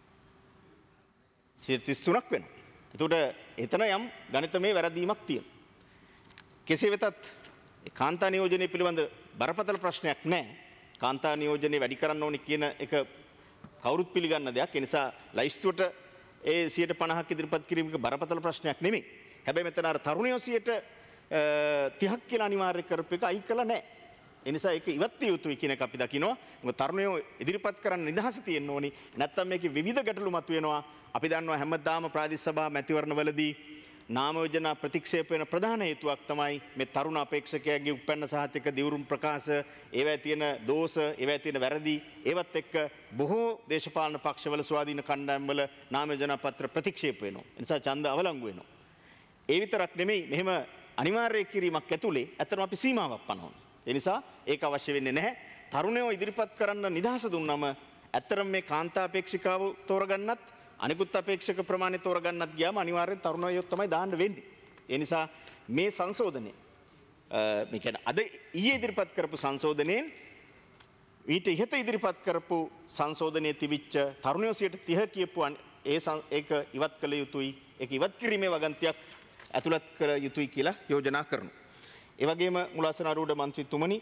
S7: සියයට තිස් තුනක් වෙනවා. එතකොට එතන යම් ගණිතමය වැරදීමක් තියෙනවා. කෙසේ වෙතත් කාන්තා නියෝජනය පිළිබඳ බරපතල ප්‍රශ්නයක් නැහැ. කාන්තා නියෝජනය වැඩි කරන්න ඕනේ කියන එක කවුරුත් පිළිගන්න දෙයක්. ඒ නිසා ලයිස්තුවට ඒ සියයට පනහක් ඉදිරිපත් කිරීමක බරපතල ප්‍රශ්නයක් නෙමෙයි. හැබැයි මෙතන අර තරුණයෝ සියයට තිහක් කියලා අනිවාර්ය කරපු එක අයින් කළා නැහැ. ඒ නිසා ඒක ඉවත් විය යුතුයි කියන එක අපි දකිනවා. මොකද තරුණයෝ ඉදිරිපත් කරන්න නිදහස තියෙන්න ඕනි. නැත්නම් මේකේ විවිධ ගැටලු මතුවෙනවා. අපි දන්නවා හැමදාම ප්‍රාදේශ සභා මැතිවරණවලදී නාම යෝජනා ප්‍රතික්ෂේප වෙන ප්‍රධාන හේතුවක් තමයි මේ තරුණ අපේක්ෂකයාගේ උපැන්න සහතික දිවුරුම් ප්‍රකාශ, ඒවැය තියෙන දෝෂ, ඒවැය තියෙන වැරදි, ඒවත් එක්ක බොහෝ දේශපාලන පක්ෂවල ස්වාධීන කණ්ඩායම්වල නාම යෝජනා පත්‍ර ප්‍රතික්ෂේප වෙනවා. ඒ නිසා ඡන්ද අවලංගු වෙනවා. ඒ විතරක් නෙමෙයි මෙහෙම අනිවාර්ය කිරීමක් ඇතුලේ ඇත්තටම අපි සීමාවක් පනවනවා. ඒ නිසා ඒක අවශ්‍ය වෙන්නේ නැහැ. තරුණයෝ ඉදිරිපත් කරන්න නිදහස දුන්නම ඇත්තටම මේ කාන්තා අපේක්ෂිකාව තෝරගන්නත් අනිකුත් අපේක්ෂක ප්‍රමාණය තෝරගන්නත් ගියාම අනිවාර්යෙන් තරුණයෝ තමයි දාන්න වෙන්නේ. ඒ නිසා මේ සංශෝධනය මේ කියන්නේ අද ඊයේ ඉදිරිපත් කරපු සංශෝධනයෙන් ඊට ඉහත ඉදිරිපත් කරපු සංශෝධනයේ තිබිච්ච තරුණයෝ සියයට තිහ කියපු ඒ ඒක ඉවත් කළ යුතුයි. ඒක ඉවත් කිරීමේ වගන්තියක් ඇතුළත් කර යුතුයි කියලා යෝජනා කරනවා. ඒ වගේම මුලාසන ආරූඪ මන්ත්‍රීතුමනි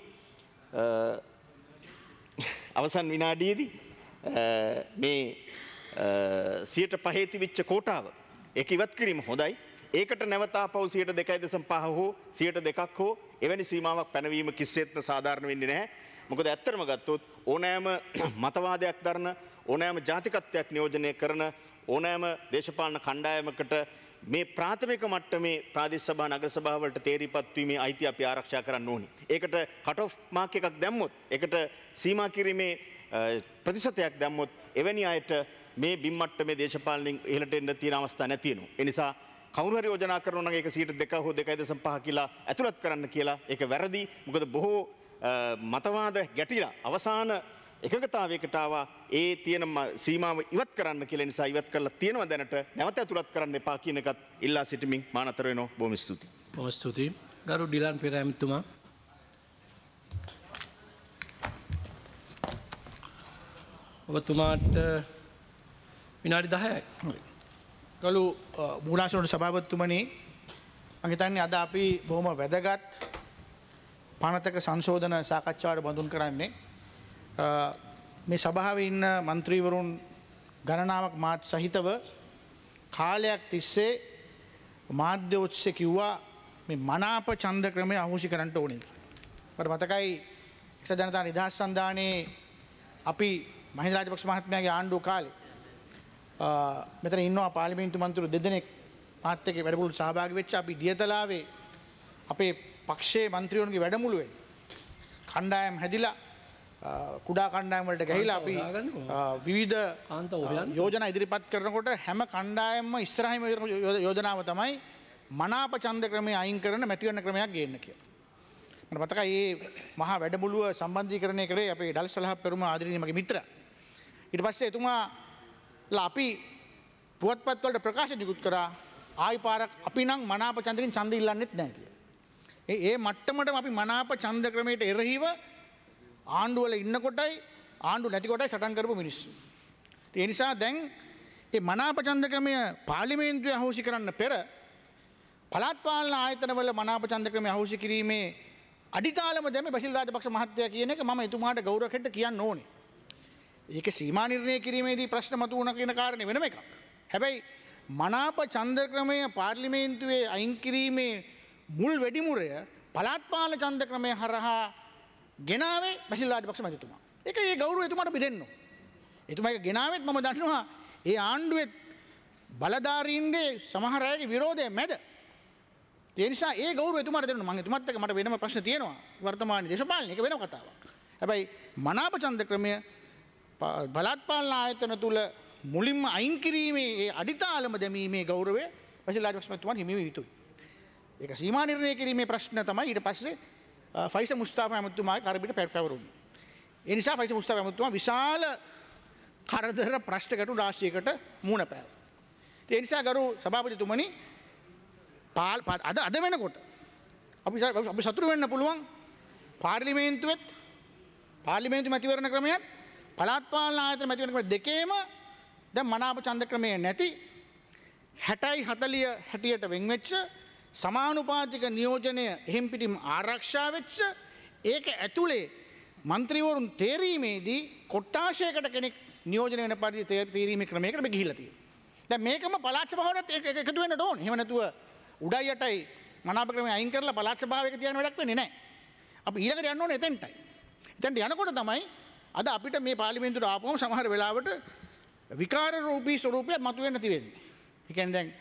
S7: අවසන් විනාඩියේදී මේ සියයට පහේ තිබිච්ච කෝටාව ඒක ඉවත් කිරීම හොඳයි. ඒකට නැවත ආපහු සියයට දෙකයි දශම පහ හෝ සියයට දෙකක් හෝ එවැනි සීමාවක් පැනවීම කිසිසේත්ම සාධාරණ වෙන්නේ නැහැ. මොකද ඇත්තටම ගත්තොත් ඕනෑම මතවාදයක් දරන ඕනෑම ජාතිකත්වයක් නියෝජනය කරන ඕනෑම දේශපාලන කණ්ඩායමකට මේ ප්‍රාථමික මට්ටමේ ප්‍රාදේශ සභා නගර සභා වලට තේරීපත් වීමේ අයිතිය අපි ආරක්ෂා කරන්න ඕනි. ඒකට කට් ඔෆ් මාක් එකක් දැම්මොත් ඒකට සීමා කිරීමේ ප්‍රතිශතයක් දැම්මොත් එවැනි අයට මේ බිම් මට්ටමේ දේශපාලනින් ඉහළට එන්න තියෙන අවස්ථා නැති වෙනවා. ඒ නිසා කවුරු හරි යෝජනා කරනවා නම් ඒක සියයට දෙක හෝ දෙකයි දශම පහ කියලා ඇතුළත් කරන්න කියලා ඒක වැරදි. මොකද බොහෝ මතවාද ගැටිලා අවසාන එකගතාවයකට ආවා ඒ තියෙන සීමාව ඉවත් කරන්න කියලා. නිසා ඉවත් කරලා තියෙනවා දැනට නැවත ඇතුළත් කරන්න එපා කියන එකත් ඉල්ලා සිටමින් මා නතර වෙනවා. බොහොම ස්තුතියි.
S3: බොහොම ස්තුතියි. ගරු ඩිලාන් පෙරේරා මහත්මයා. ඔබතුමාට විනාඩි දහයයි.
S8: ගලු මූලාසන සභාපතිතුමනි මම හිතන්නේ අද අපි බොහොම වැදගත් පනතක සංශෝධන සාකච්ඡාවට බඳුන් කරන්නේ මේ සභාවේ ඉන්න മന്ത്രിවරුන් ගණනාවක් මාත් සහිතව කාලයක් තිස්සේ මාධ්‍ය ඔස්සේ කිව්වා මේ මනාප ඡන්ද ක්‍රමය අහෝසි කරන්න ඕනේ. මට මතකයි එක්සත් ජනතා නිදහස් සන්ධානයේ අපි මහින්ද රාජපක්ෂ මහත්මයාගේ ආණ්ඩුව කාලේ මෙතන ඉන්නවා පාර්ලිමේන්තු මන්ත්‍රීවරු දෙදෙනෙක් මාත් එක්ක වැඩමුළු සහභාගී වෙච්ච අපි දියතලාවේ අපේ පක්ෂයේ මන්ත්‍රීවරුන්ගේ වැඩමුළුවේ කණ්ඩායම් හැදිලා කුඩා කණ්ඩායම් වලට ගිහිලා අපි විවිධ යෝජනා ඉදිරිපත් කරනකොට හැම කණ්ඩායම්ම ඉස්සරහින්ම යෝජනාව තමයි මනාප ඡන්ද ක්‍රමය අයින් කරන මැතිවරණ ක්‍රමයක් ගේන්න කියලා. මට මතකයි මේ මහා වැඩමුළුව සම්බන්ධීකරණය කරේ අපේ ඩල්සලහ පෙරුම ආදරණීය මගේ මිත්‍රා. ඊට පස්සේ එතුමා අපි පුවත්පත් වලට ප්‍රකාශ නිකුත් කරා ආයි පාරක් අපි නම් මනාප ඡන්දකින් ඡන්ද ඉල්ලන්නෙත් නැහැ කියලා. ඒ ඒ මට්ටමටම අපි මනාප ඡන්ද ක්‍රමයට එරෙහිව ආණ්ඩුව වල ඉන්න කොටයි ආණ්ඩුව නැති කොටයි සටන් කරපු මිනිස්සු. ඒ නිසා දැන් ඒ මනාප ඡන්ද ක්‍රමය පාර්ලිමේන්තුවේ අහෝසි කරන්න පෙර පළාත් පාලන ආයතනවල මනාප ඡන්ද ක්‍රමය අහෝසි කිරීමේ අඩිතාලම දැමේ බසිල් රාජපක්ෂ මහත්තයා කියන එක මම එතුමාට ගෞරවකෙට කියන්න ඕනේ. ඒක සීමා නිර්ණය කිරීමේදී ප්‍රශ්න මතුවන කියන කාරණේ වෙනම එකක්. හැබැයි මනාප ඡන්ද ක්‍රමය පාර්ලිමේන්තුවේ අයින් කිරීමේ මුල් වැඩිමුරය පළාත් පාලන ඡන්ද ක්‍රමය හරහා ගෙනාවේ බසිල් රාජපක්ෂ මහතුමා. ඒක ඒ ගෞරවය එතුමාට අපි දෙන්න ඕනේ. එතුමා ඒක ගෙනාවෙත් මම දන්නවා ඒ ආණ්ඩුවේ බලධාරීන්ගේ සමහර අයගේ විරෝධය මැද. ඒ නිසා ඒ ගෞරවය එතුමාට දෙන්න. මම එතුමාත් එක්ක මට වෙනම ප්‍රශ්න තියෙනවා. වර්තමාන දේශපාලන එක වෙනම කතාවක්. හැබැයි මනාප ඡන්ද ක්‍රමය පළාත් පාලන ආයතන තුල මුලින්ම අයින් කිරීමේ ඒ අඩිතාලම දැමීමේ ගෞරවය බසිල් රාජපක්ෂ මහතුමාට හිමි විය යුතුයි. ඒක සීමා නිර්ණය කිරීමේ ප්‍රශ්න තමයි ඊට පස්සේ ෆයිසල් මුස්තාෆා ඇමතුමාගේ කරබිට පැවරුනේ. ඒ නිසා ෆයිසල් මුස්තාෆා ඇමතුමා විශාල කරදර ප්‍රශ්න ගැටු රාශියකට මුහුණ පෑවා. ඒ නිසා ගරු සභාපතිතුමනි පාල් අද අද වෙනකොට අපි අපි සතුටු වෙන්න පුළුවන් පාර්ලිමේන්තුවෙත් පාර්ලිමේන්තු මැතිවරණ ක්‍රමයත් පළාත් පාලන ආයතන මැතිවරණ ක්‍රම දෙකේම දැන් මනාප ඡන්ද ක්‍රමය නැති හැටයි හතලිය හැටියට වෙන් වෙච්ච සමානුපාතික නියෝජනය එහෙම් පිටින් ආරක්ෂා වෙච්ච ඒක ඇතුලේ മന്ത്രിවරුන් තේරීමේදී කොට්ටාශයකට කෙනෙක් නියෝජනය වෙන පරිදි තේරීමේ ක්‍රමයකට අපි ගිහිල්ලා තියෙනවා. දැන් මේකම පළාත් සභාවලත් එකතු වෙන්නට ඕනේ. එහෙම නැතුව උඩයි යටයි මනාප ක්‍රමය අයින් කරලා පළාත් සභාවයක තියන වැඩක් වෙන්නේ නැහැ. අපි ඊළඟට යන්න ඕනේ එතෙන්ටයි. එතෙන්ට යනකොට තමයි අද අපිට මේ පාර්ලිමේන්තුවට ආපුවම සමහර වෙලාවට විකාර රූපී ස්වරූපයක් මතුවෙන්න නැති වෙන්නේ. ඒ කියන්නේ දැන්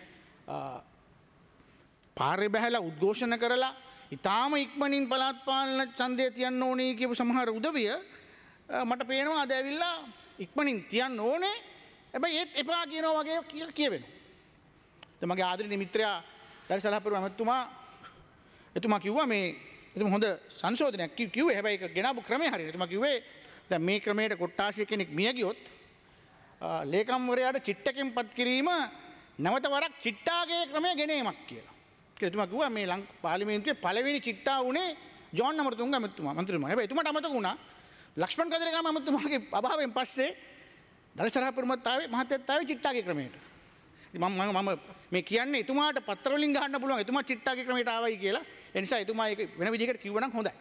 S8: පාරේ බහැලා උද්ඝෝෂණ කරලා ඊටාම ඉක්මනින් පළාත් පාලන ඡන්දය තියන්න ඕනේ කියපු සමහර උදවිය මට පේනවා අද ඇවිල්ලා ඉක්මනින් තියන්න ඕනේ. හැබැයි ඒත් එපා කියනවා වගේ කියලා කියවෙනවා. දැන් මගේ ආදරණීය මිත්‍රයා දරිසලහපුර මහත්මයා එතුමා කිව්වා මේ එතුමා හොඳ සංශෝධනයක් කිව්වේ. හැබැයි ඒක ගෙනාවු ක්‍රමය හරියට. එතුමා කිව්වේ දැන් මේ ක්‍රමයට කොට්ටාසිය කෙනෙක් මිය ගියොත් ලේකම්වරයාට චිට්ටකෙන් පත් කිරීම නැවත වරක් චිට්ටාගේ ක්‍රමය ගෙනීමක් කියලා. කියලා එතුමා කිව්වා මේ ලංක පාර්ලිමේන්තුවේ පළවෙනි චිට්ටා උනේ ජෝන් අමරතුංග මහත්මයා මන්ත්‍රීතුමා. හැබැයි එතුමාට අමතක වුණා ලක්ෂ්මන් කදිරගම මහත්මයාගේ අභාවයෙන් පස්සේ දරිසලහපුර මහත්තයාත් ආවේ චිට්ටාගේ ක්‍රමයට. මම මම මේ කියන්නේ එතුමාට පත්‍ර වලින් ගහන්න පුළුවන් එතුමා චිට්ටාගේ ක්‍රමයට ආවයි කියලා. ඒ නිසා එතුමා ඒක වෙන විදිහකට කිව්වනම් හොඳයි.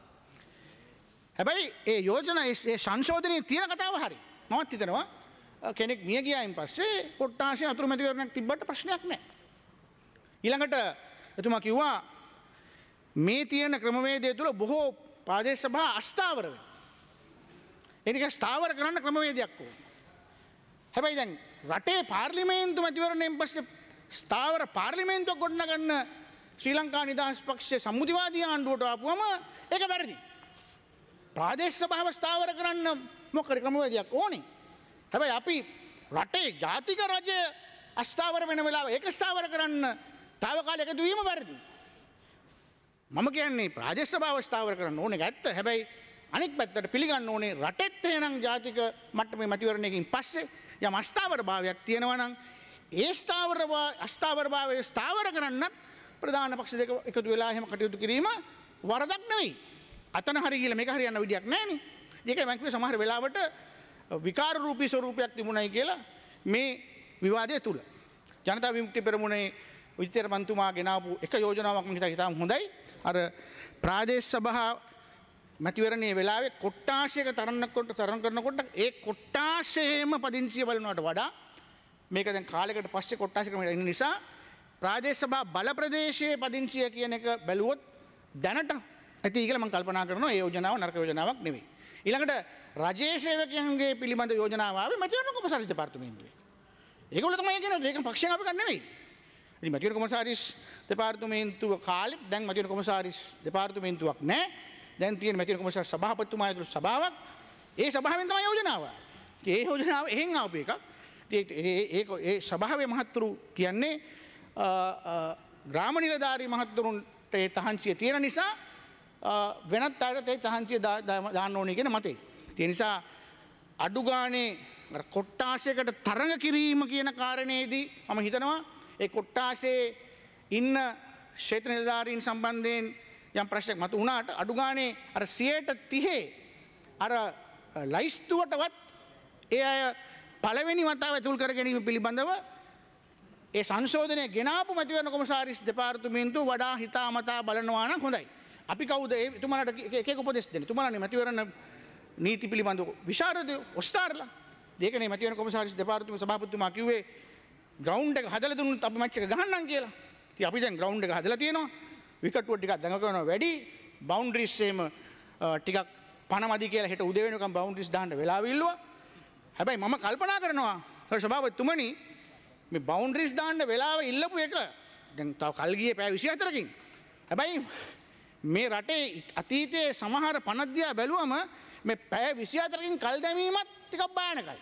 S8: හැබැයි ඒ යෝජනා ඒ සංශෝධනයේ තියෙන කතාව හරි. මමත් හිතනවා කෙනෙක් මිය ගියායින් පස්සේ කොට්ටාසිය අතුරු මැතිවරණයක් තිබ්බට ප්‍රශ්නයක් නැහැ. ඊළඟට එතුමා කිව්වා මේ තියෙන ක්‍රමවේදය තුළ බොහෝ ප්‍රාදේශ සභා අස්ථාවර වෙනවා. ඒක ස්ථාවර කරන්න ක්‍රමවේදයක් ඕන. හැබැයි දැන් රටේ පාර්ලිමේන්තු මැතිවරණයෙන් පස්සේ ස්ථාවර පාර්ලිමේන්තුවක් ගොඩනගන්න ශ්‍රී ලංකා නිදහස් පක්ෂයේ සම්මුතිවාදී ආණ්ඩුවට ආපුවම ඒක වැරදි. ප්‍රාදේශ සභාව ස්ථාවර කරන්න මොකද ක්‍රමවේදයක් ඕනේ. හැබැයි අපි රටේ ජාතික රජය අස්ථාවර වෙන වෙලාව ඒක ස්ථාවර කරන්න තාවකාලික එකතු වීම වැරදි. මම කියන්නේ ප්‍රාදේශ සභාව ස්ථාවර කරන්න ඕනේ ඇත්ත. හැබැයි අනික් පැත්තට පිළිගන්න ඕනේ රටෙත් එහෙනම් ජාතික මට්ටමේ මැතිවරණයකින් පස්සේ යම් අස්ථාවර භාවයක් තියෙනවා නම් ඒ ස්ථාවර අස්ථාවර භාවය ස්ථාවර කරන්නත් ප්‍රධාන පක්ෂ දෙක එකතු වෙලා එහෙම කටයුතු කිරීම වරදක් නෙවෙයි. අතන හරි කියලා මේක හරියන්න විදියක් නැහැ නේ. ඒකයි මම කිව්වේ සමහර වෙලාවට විකාර රූපී ස්වරූපයක් තිබුණයි කියලා මේ විවාදය තුල. ජනතා විමුක්ති පෙරමුණේ විජිතේර මන්තුමා ගෙනාවු එක යෝජනාවක් මම හිතා හොඳයි. අර ප්‍රාදේශ සභා මැතිවරණයේ වෙලාවේ කොට්ටාශයක තරන්න කොට තරන් කරනකොට ඒ කොට්ටාශයේම පදිංචිය බලනවට වඩා මේක දැන් කාලයකට පස්සේ කොට්ටාශ ක්‍රමයට එන නිසා ප්‍රාදේශ සභා බල ප්‍රදේශයේ පදිංචිය කියන එක බැලුවොත් දැනට ඇති කියලා මම කල්පනා කරනවා ඒ යෝජනාව නරක යෝජනාවක් නෙවෙයි. ඊළඟට රජයේ සේවකයන්ගේ පිළිබඳ යෝජනාව ආවේ මැතිවරණ කොමසාරිස් දෙපාර්තමේන්තුවේ. ඒගොල්ලෝ තමයි කියන්නේ ඒක පක්ෂයෙන් අපි ගන්න නෙවෙයි. ඉතින් මැතිවරණ කොමසාරිස් දෙපාර්තමේන්තුව කාලෙත් දැන් මැතිවරණ කොමසාරිස් දෙපාර්තමේන්තුවක් නැහැ. දැන් තියෙන මැතිවරණ කොමසාරිස් සභාපතිතුමා ඇතුළු සභාවක්. ඒ සභාවෙන් තමයි යෝජනාව. ඒ යෝජනාව එහෙන් ආපු එකක්. ඒ ඒ සභාවේ මහත්තුරු කියන්නේ ග්‍රාම නිලධාරී මහත්තුරුන්ට ඒ තහංචිය තියෙන නිසා වෙනත් අයට ඒ තහංචිය දාන්න ඕනේ කියන මතේ. ඒ නිසා අඩු ගානේ කොට්ටාශයකට තරඟ කිරීම කියන කාරණේදී මම හිතනවා ඒ කොට්ටාශයේ ඉන්න ක්ෂේත්‍ර නිලධාරීන් සම්බන්ධයෙන් යම් ප්‍රශ්නයක් මතු වුණාට අඩු ගානේ අර සියයට තිහේ අර ලයිස්තුවටවත් ඒ අය පළවෙනි වතාව ඇතුල් කර ගැනීම පිළිබඳව ඒ සංශෝධනය ගෙනාපු මැතිවරණ කොමසාරිස් දෙපාර්තමේන්තුව වඩා හිතාමතා බලනවා නම් හොඳයි. අපි කවුද එතුමාලට එක එක උපදෙස් දෙන්නේ? එතුමාලානේ මැතිවරණ නීති පිළිබඳව විශාරදයෝ ඔස්තාරලා. ඒකනේ මැතිවරණ කොමසාරිස් දෙපාර්තමේන්තුවේ සභාපතිතුමා කිව්වේ ග්‍රවුන්ඩ් එක හදලා දුන්නොත් අපි මැච් එක ගහන්නම් කියලා. ඉතින් අපි දැන් ග්‍රවුන්ඩ් එක හදලා තියෙනවා. විකට්ටුව ටිකක් දඟ වැඩි බවුන්ඩරිස් එහෙම ටිකක් පනමදි කියලා හෙට උදේ වෙනකම් බවුන්ඩරිස් දාන්න වෙලාව ඉල්ලුවා. හැබැයි මම කල්පනා කරනවා සභාපතිතුමනි මේ බවුන්ඩරිස් දාන්න වෙලාව ඉල්ලපු එක දැන් තව කල් ගියේ පැය විසිහතරකින්. හැබැයි මේ රටේ අතීතයේ සමහර පනත් දිහා බැලුවම මේ පැය විසිහතරකින් කල් දැමීමත් ටිකක් භයානකයි.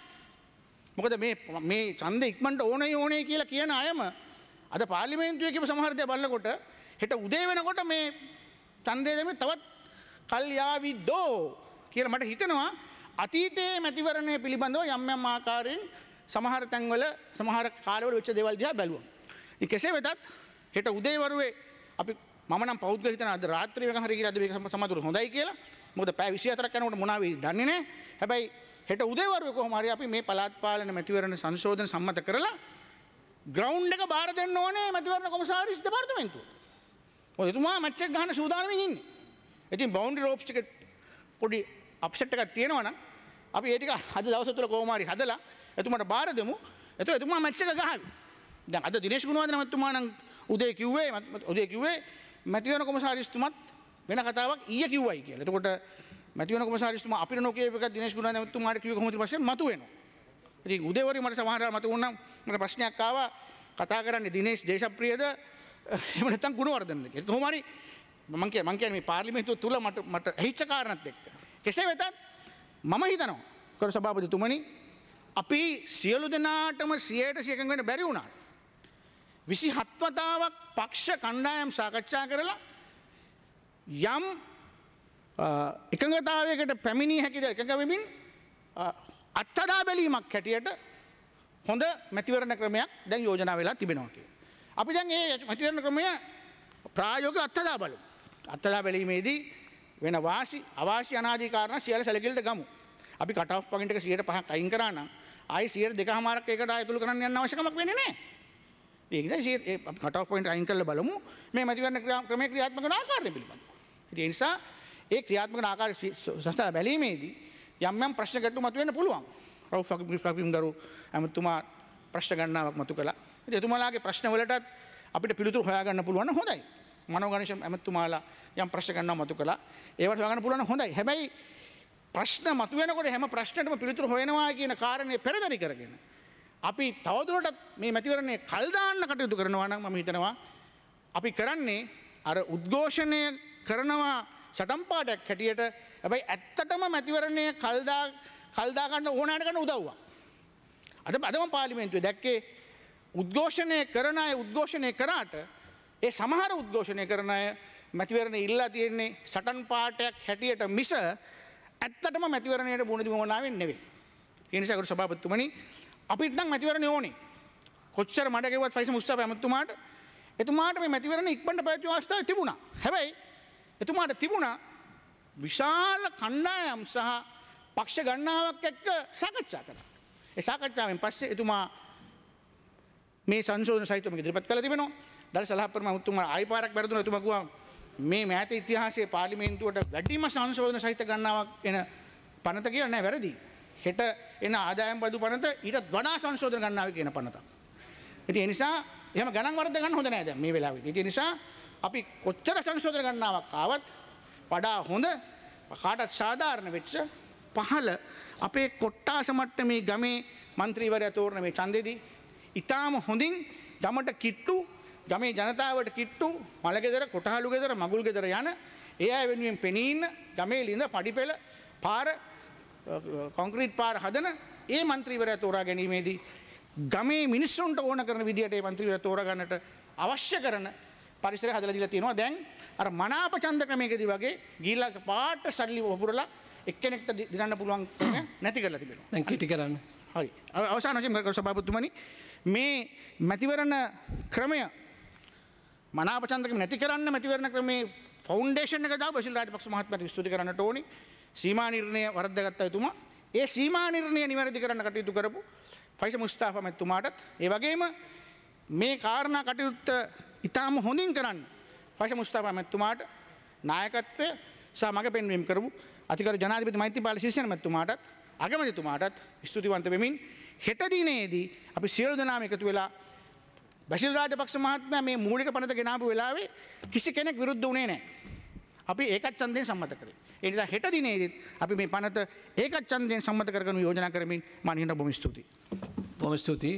S8: මොකද මේ මේ ඡන්දෙ ඉක්මනට ඕනේ ඕනේ කියලා කියන අයම අද පාර්ලිමේන්තුවේ කියපු සමහර දේ බලනකොට හෙට උදේ වෙනකොට මේ ඡන්දය දෙමි තවත් කල් යාවිදෝ කියලා මට හිතෙනවා. අතීතයේ මැතිවරණය පිළිබඳව යම් යම් ආකාරයෙන් සමහර තැන්වල සමහර කාලවල වෙච්ච දේවල් දිහා බැලුවා. ඉතින් කෙසේ වෙතත් හෙට උදේ වරුවේ අපි මම නම් පෞද්ගලික හිතන අද රාත්‍රී වෙනකන් හරි කියලා අද මේක සමතුල හොඳයි කියලා. මොකද පැය විසිහතරක් යනකොට මොනවා වෙයිද දන්නේ නැහැ. හැබැයි හෙට උදේ වරුවේ කොහොම හරි අපි මේ පළාත් පාලන මැතිවරණ සංශෝධන සම්මත කරලා ග්‍රවුන්ඩ් එක බාර දෙන්න ඕනේ මැතිවරණ කොමසාරිස් දෙපාර්තමේන්තුව. මොකද එතුමා මැච් එක ගන්න සූදානම්ින් ඉන්නේ. ඉතින් බවුන්ඩරි රෝප්ස් ටික පොඩි අප්සෙට් එකක් තියෙනවා නම් අපි ඒ ටික අද දවස් තුල කොහොම හරි හදලා එතුමාට බාර දෙමු. එතකොට එතුමා මැච් එක ගහවි. දැන් අද දිනේෂ් ගුණවර්ධන මහත්මයා නම් උදේ කිව්වේ උදේ කිව්වේ මැතිවරණ කොමසාරිස්තුමත් වෙන කතාවක් ඊයේ කිව්වයි කියලා. එතකොට මැතිවරණ කොමසාරිස්තුමා අපිට නොකියපු එකක් දිනේෂ් ගුණවර්ධන මහත්මයාට කිව්ව කොහොමද ඊපස්සේ මතු වෙනවා. ඉතින් උදේ වරුවේ මට සමහරවල් මතු වුණා මට ප්‍රශ්නයක් ආවා කතා කරන්නේ දිනේෂ් දේශප්‍රියද එහෙම නැත්නම් ගුණවර්ධනද කියලා. කොහොම හරි මම කියන්නේ මම කියන්නේ මේ පාර්ලිමේන්තුව තුල මට මට ඇහිච්ච කාරණාත් එක්ක. කෙසේ වෙතත් මම හිතනවා කරු සභාපතිතුමනි අපි සියලු දෙනාටම සියයට සිය එකඟ වෙන්න බැරි වුණා. විසිහත් වතාවක් පක්ෂ කණ්ඩායම් සාකච්ඡා කරලා යම් එකඟතාවයකට පැමිණිය හැකිද එකඟ වෙමින් අත්හදා බැලීමක් හැටියට හොඳ මැතිවරණ ක්‍රමයක් දැන් යෝජනා වෙලා තිබෙනවා කියලා. අපි දැන් මේ මැතිවරණ ක්‍රමය ප්‍රායෝගිකව අත්හදා බලමු. අත්හදා බැලීමේදී වෙන වාසි අවාසි අනාදී කාරණා සියල්ල සැලකිලිට ගමු. අපි කට් ඔෆ් පොයින්ට් එක සියයට පහක් අයින් කරා නම් ආයි සියයට දෙකමාරක් ඒකට ආයතුළු කරන්න යන්න අවශ්‍යකමක් වෙන්නේ නැහැ. ඒක නිසා අපි කට් ඔෆ් පොයින්ට් අයින් කරලා බලමු මේ මැතිවරණ ක්‍රමයේ ක්‍රියාත්මක වන ආකාරය පිළිබඳව. ඒ නිසා ඒ ක්‍රියාත්මක වන ආකාරය සංස්ථා බැලීමේදී යම් යම් ප්‍රශ්න ගැටලු මතුවෙන්න පුළුවන්. රවුෆ් ෆකිම් ගරු ඇමතුමා ප්‍රශ්න ගණනාවක් මතු කළා. ඉතින් එතුමාලාගේ ප්‍රශ්න වලටත් අපිට පිළිතුරු හොයාගන්න පුළුවන් නම් හොඳයි. මනෝගණික ඇමතුමාලා යම් ප්‍රශ්න ගණනාවක් මතු කළා. ඒවට හොයාගන්න පුළුවන් නම් හොඳයි. හැබැයි ප්‍රශ්න මතුවෙනකොට හැම ප්‍රශ්නයකටම පිළිතුරු හොයනවා කියන කාරණේ පෙරදරි කරගෙන අපි තවදුරටත් මේ මැතිවරණය කල් දාන්න කටයුතු කරනවා නම් මම හිතනවා අපි කරන්නේ අර උද්ඝෝෂණය කරනවා සටන් පාඩයක් හැටියට. හැබැයි ඇත්තටම මැතිවරණය කල් දා කල් දා ගන්න ඕනෑන කරන උදව්වක්. අද අදම පාර්ලිමේන්තුවේ දැක්කේ උද්ඝෝෂණය කරන අය උද්ඝෝෂණය කරාට ඒ සමහර උද්ඝෝෂණය කරන අය මැතිවරණය ඉල්ලා තියෙන්නේ සටන් පාඩයක් හැටියට මිස ඇත්තටම මැතිවරණයට මුහුණ දීමනාවෙන් නෙවෙයි. ඒ නිසා ගරු සභාපතිතුමනි අපිට නම් මැතිවරණය ඕනේ. කොච්චර මඩ ගෙවුවත් ෆයිස මුස්තාෆා ඇමතුමාට එතුමාට මේ මැතිවරණ ඉක්මනට පැවැත්වීම අවස්ථාවක් තිබුණා. හැබැයි එතුමාට තිබුණා විශාල කණ්ඩායම් සහ පක්ෂ ගණනාවක් එක්ක සාකච්ඡා කළා. ඒ සාකච්ඡාවෙන් පස්සේ එතුමා මේ සංශෝධන සහිතව ඉදිරිපත් කළා තිබෙනවා. දල සලහප්‍රම ඇමතුමා ආයි පාරක් බැරදුනා. එතුමා කිව්වා මේ මෑත ඉතිහාසයේ පාර්ලිමේන්තුවට වැඩිම සංශෝධන සහිත ගණනාවක් එන පනත කියලා නෑ වැරදි. හෙට එන ආදායම් බදු පනත ඊටත් වඩා සංශෝධන ගණනාවක් කියන පනතක්. ඉතින් ඒ නිසා එහෙම ගණන් වර්ධ ගන්න හොඳ නෑ දැන් මේ වෙලාවේදී. ඒ නිසා අපි කොච්චර සංශෝධන ගණනාවක් ආවත් වඩා හොඳ කාටත් සාධාරණ වෙච්ච පහළ අපේ කොට්ටාස මට්ටමේ ගමේ മന്ത്രിවරයා තෝරන මේ ඡන්දෙදී ඊටාම හොඳින් ගමට කිට්ටු ගමේ ජනතාවට කිට්ටු මලගෙදර කොටහලු ගෙදර මගුල් ගෙදර යන ඒ අය වෙනුවෙන් පෙනී ඉන්න ගමේ ලිඳ පඩිපෙළ පාර කොන්ක්‍රීට් පාර හදන ඒ മന്ത്രിවරයා තෝරා ගැනීමේදී ගමේ මිනිස්සුන්ට ඕන කරන විදියට ඒ മന്ത്രിවරයා තෝරා ගන්නට අවශ්‍ය කරන පරිසරය හදලා දීලා තියෙනවා. දැන් අර මනාප ඡන්ද ක්‍රමයකදී වගේ ගිහිල්ලා පාට සල්ලි වපුරලා එක්කෙනෙක්ට දිනන්න පුළුවන් නැති කරලා තිබෙනවා.
S3: දැන් කිටි කරන්න.
S8: හරි. අවසාන වශයෙන් ගරු සභාපතිතුමනි මේ මැතිවරණ ක්‍රමය මනාප ඡන්ද ක්‍රම නැති කරන්න මැතිවරණ ක්‍රමේ ෆවුන්ඩේෂන් එක දාව බසිල් රාජපක්ෂ මහත්මයාට ස්තුති කරන්නට ඕනි. සීමා නිර්ණය වරද්දාගත්ත එතුමා ඒ සීමා නිර්ණය නිවැරදි කරන්න කටයුතු කරපු ෆයිස මුස්තාෆා මැතිතුමාටත් ඒ වගේම මේ කාරණා කටයුත්ත ඉතාම හොඳින් කරන්න ෆයිස මුස්තාෆා මැතිතුමාට නායකත්වය සහ මඟ පෙන්වීම කරපු අතිගරු ජනාධිපති මෛත්‍රීපාල සිරිසේන මැතිතුමාටත් අගමැතිතුමාටත් ස්තුතිවන්ත වෙමින් හෙට දිනේදී අපි සියලු දෙනාම එකතු වෙලා බැසිල් රාජපක්ෂ මහත්මයා මේ මූලික පනත ගෙනාපු වෙලාවේ කිසි කෙනෙක් විරුද්ධ වුණේ නැහැ. අපි ඒකත් ඡන්දයෙන් සම්මත කරේ. ඒ නිසා හෙට දිනේදීත් අපි මේ පනත ඒකත් ඡන්දයෙන් සම්මත කරගෙන යෝජනා කරමින් මම හිතන බොහොම ස්තුතියි.
S3: බොහොම ස්තුතියි.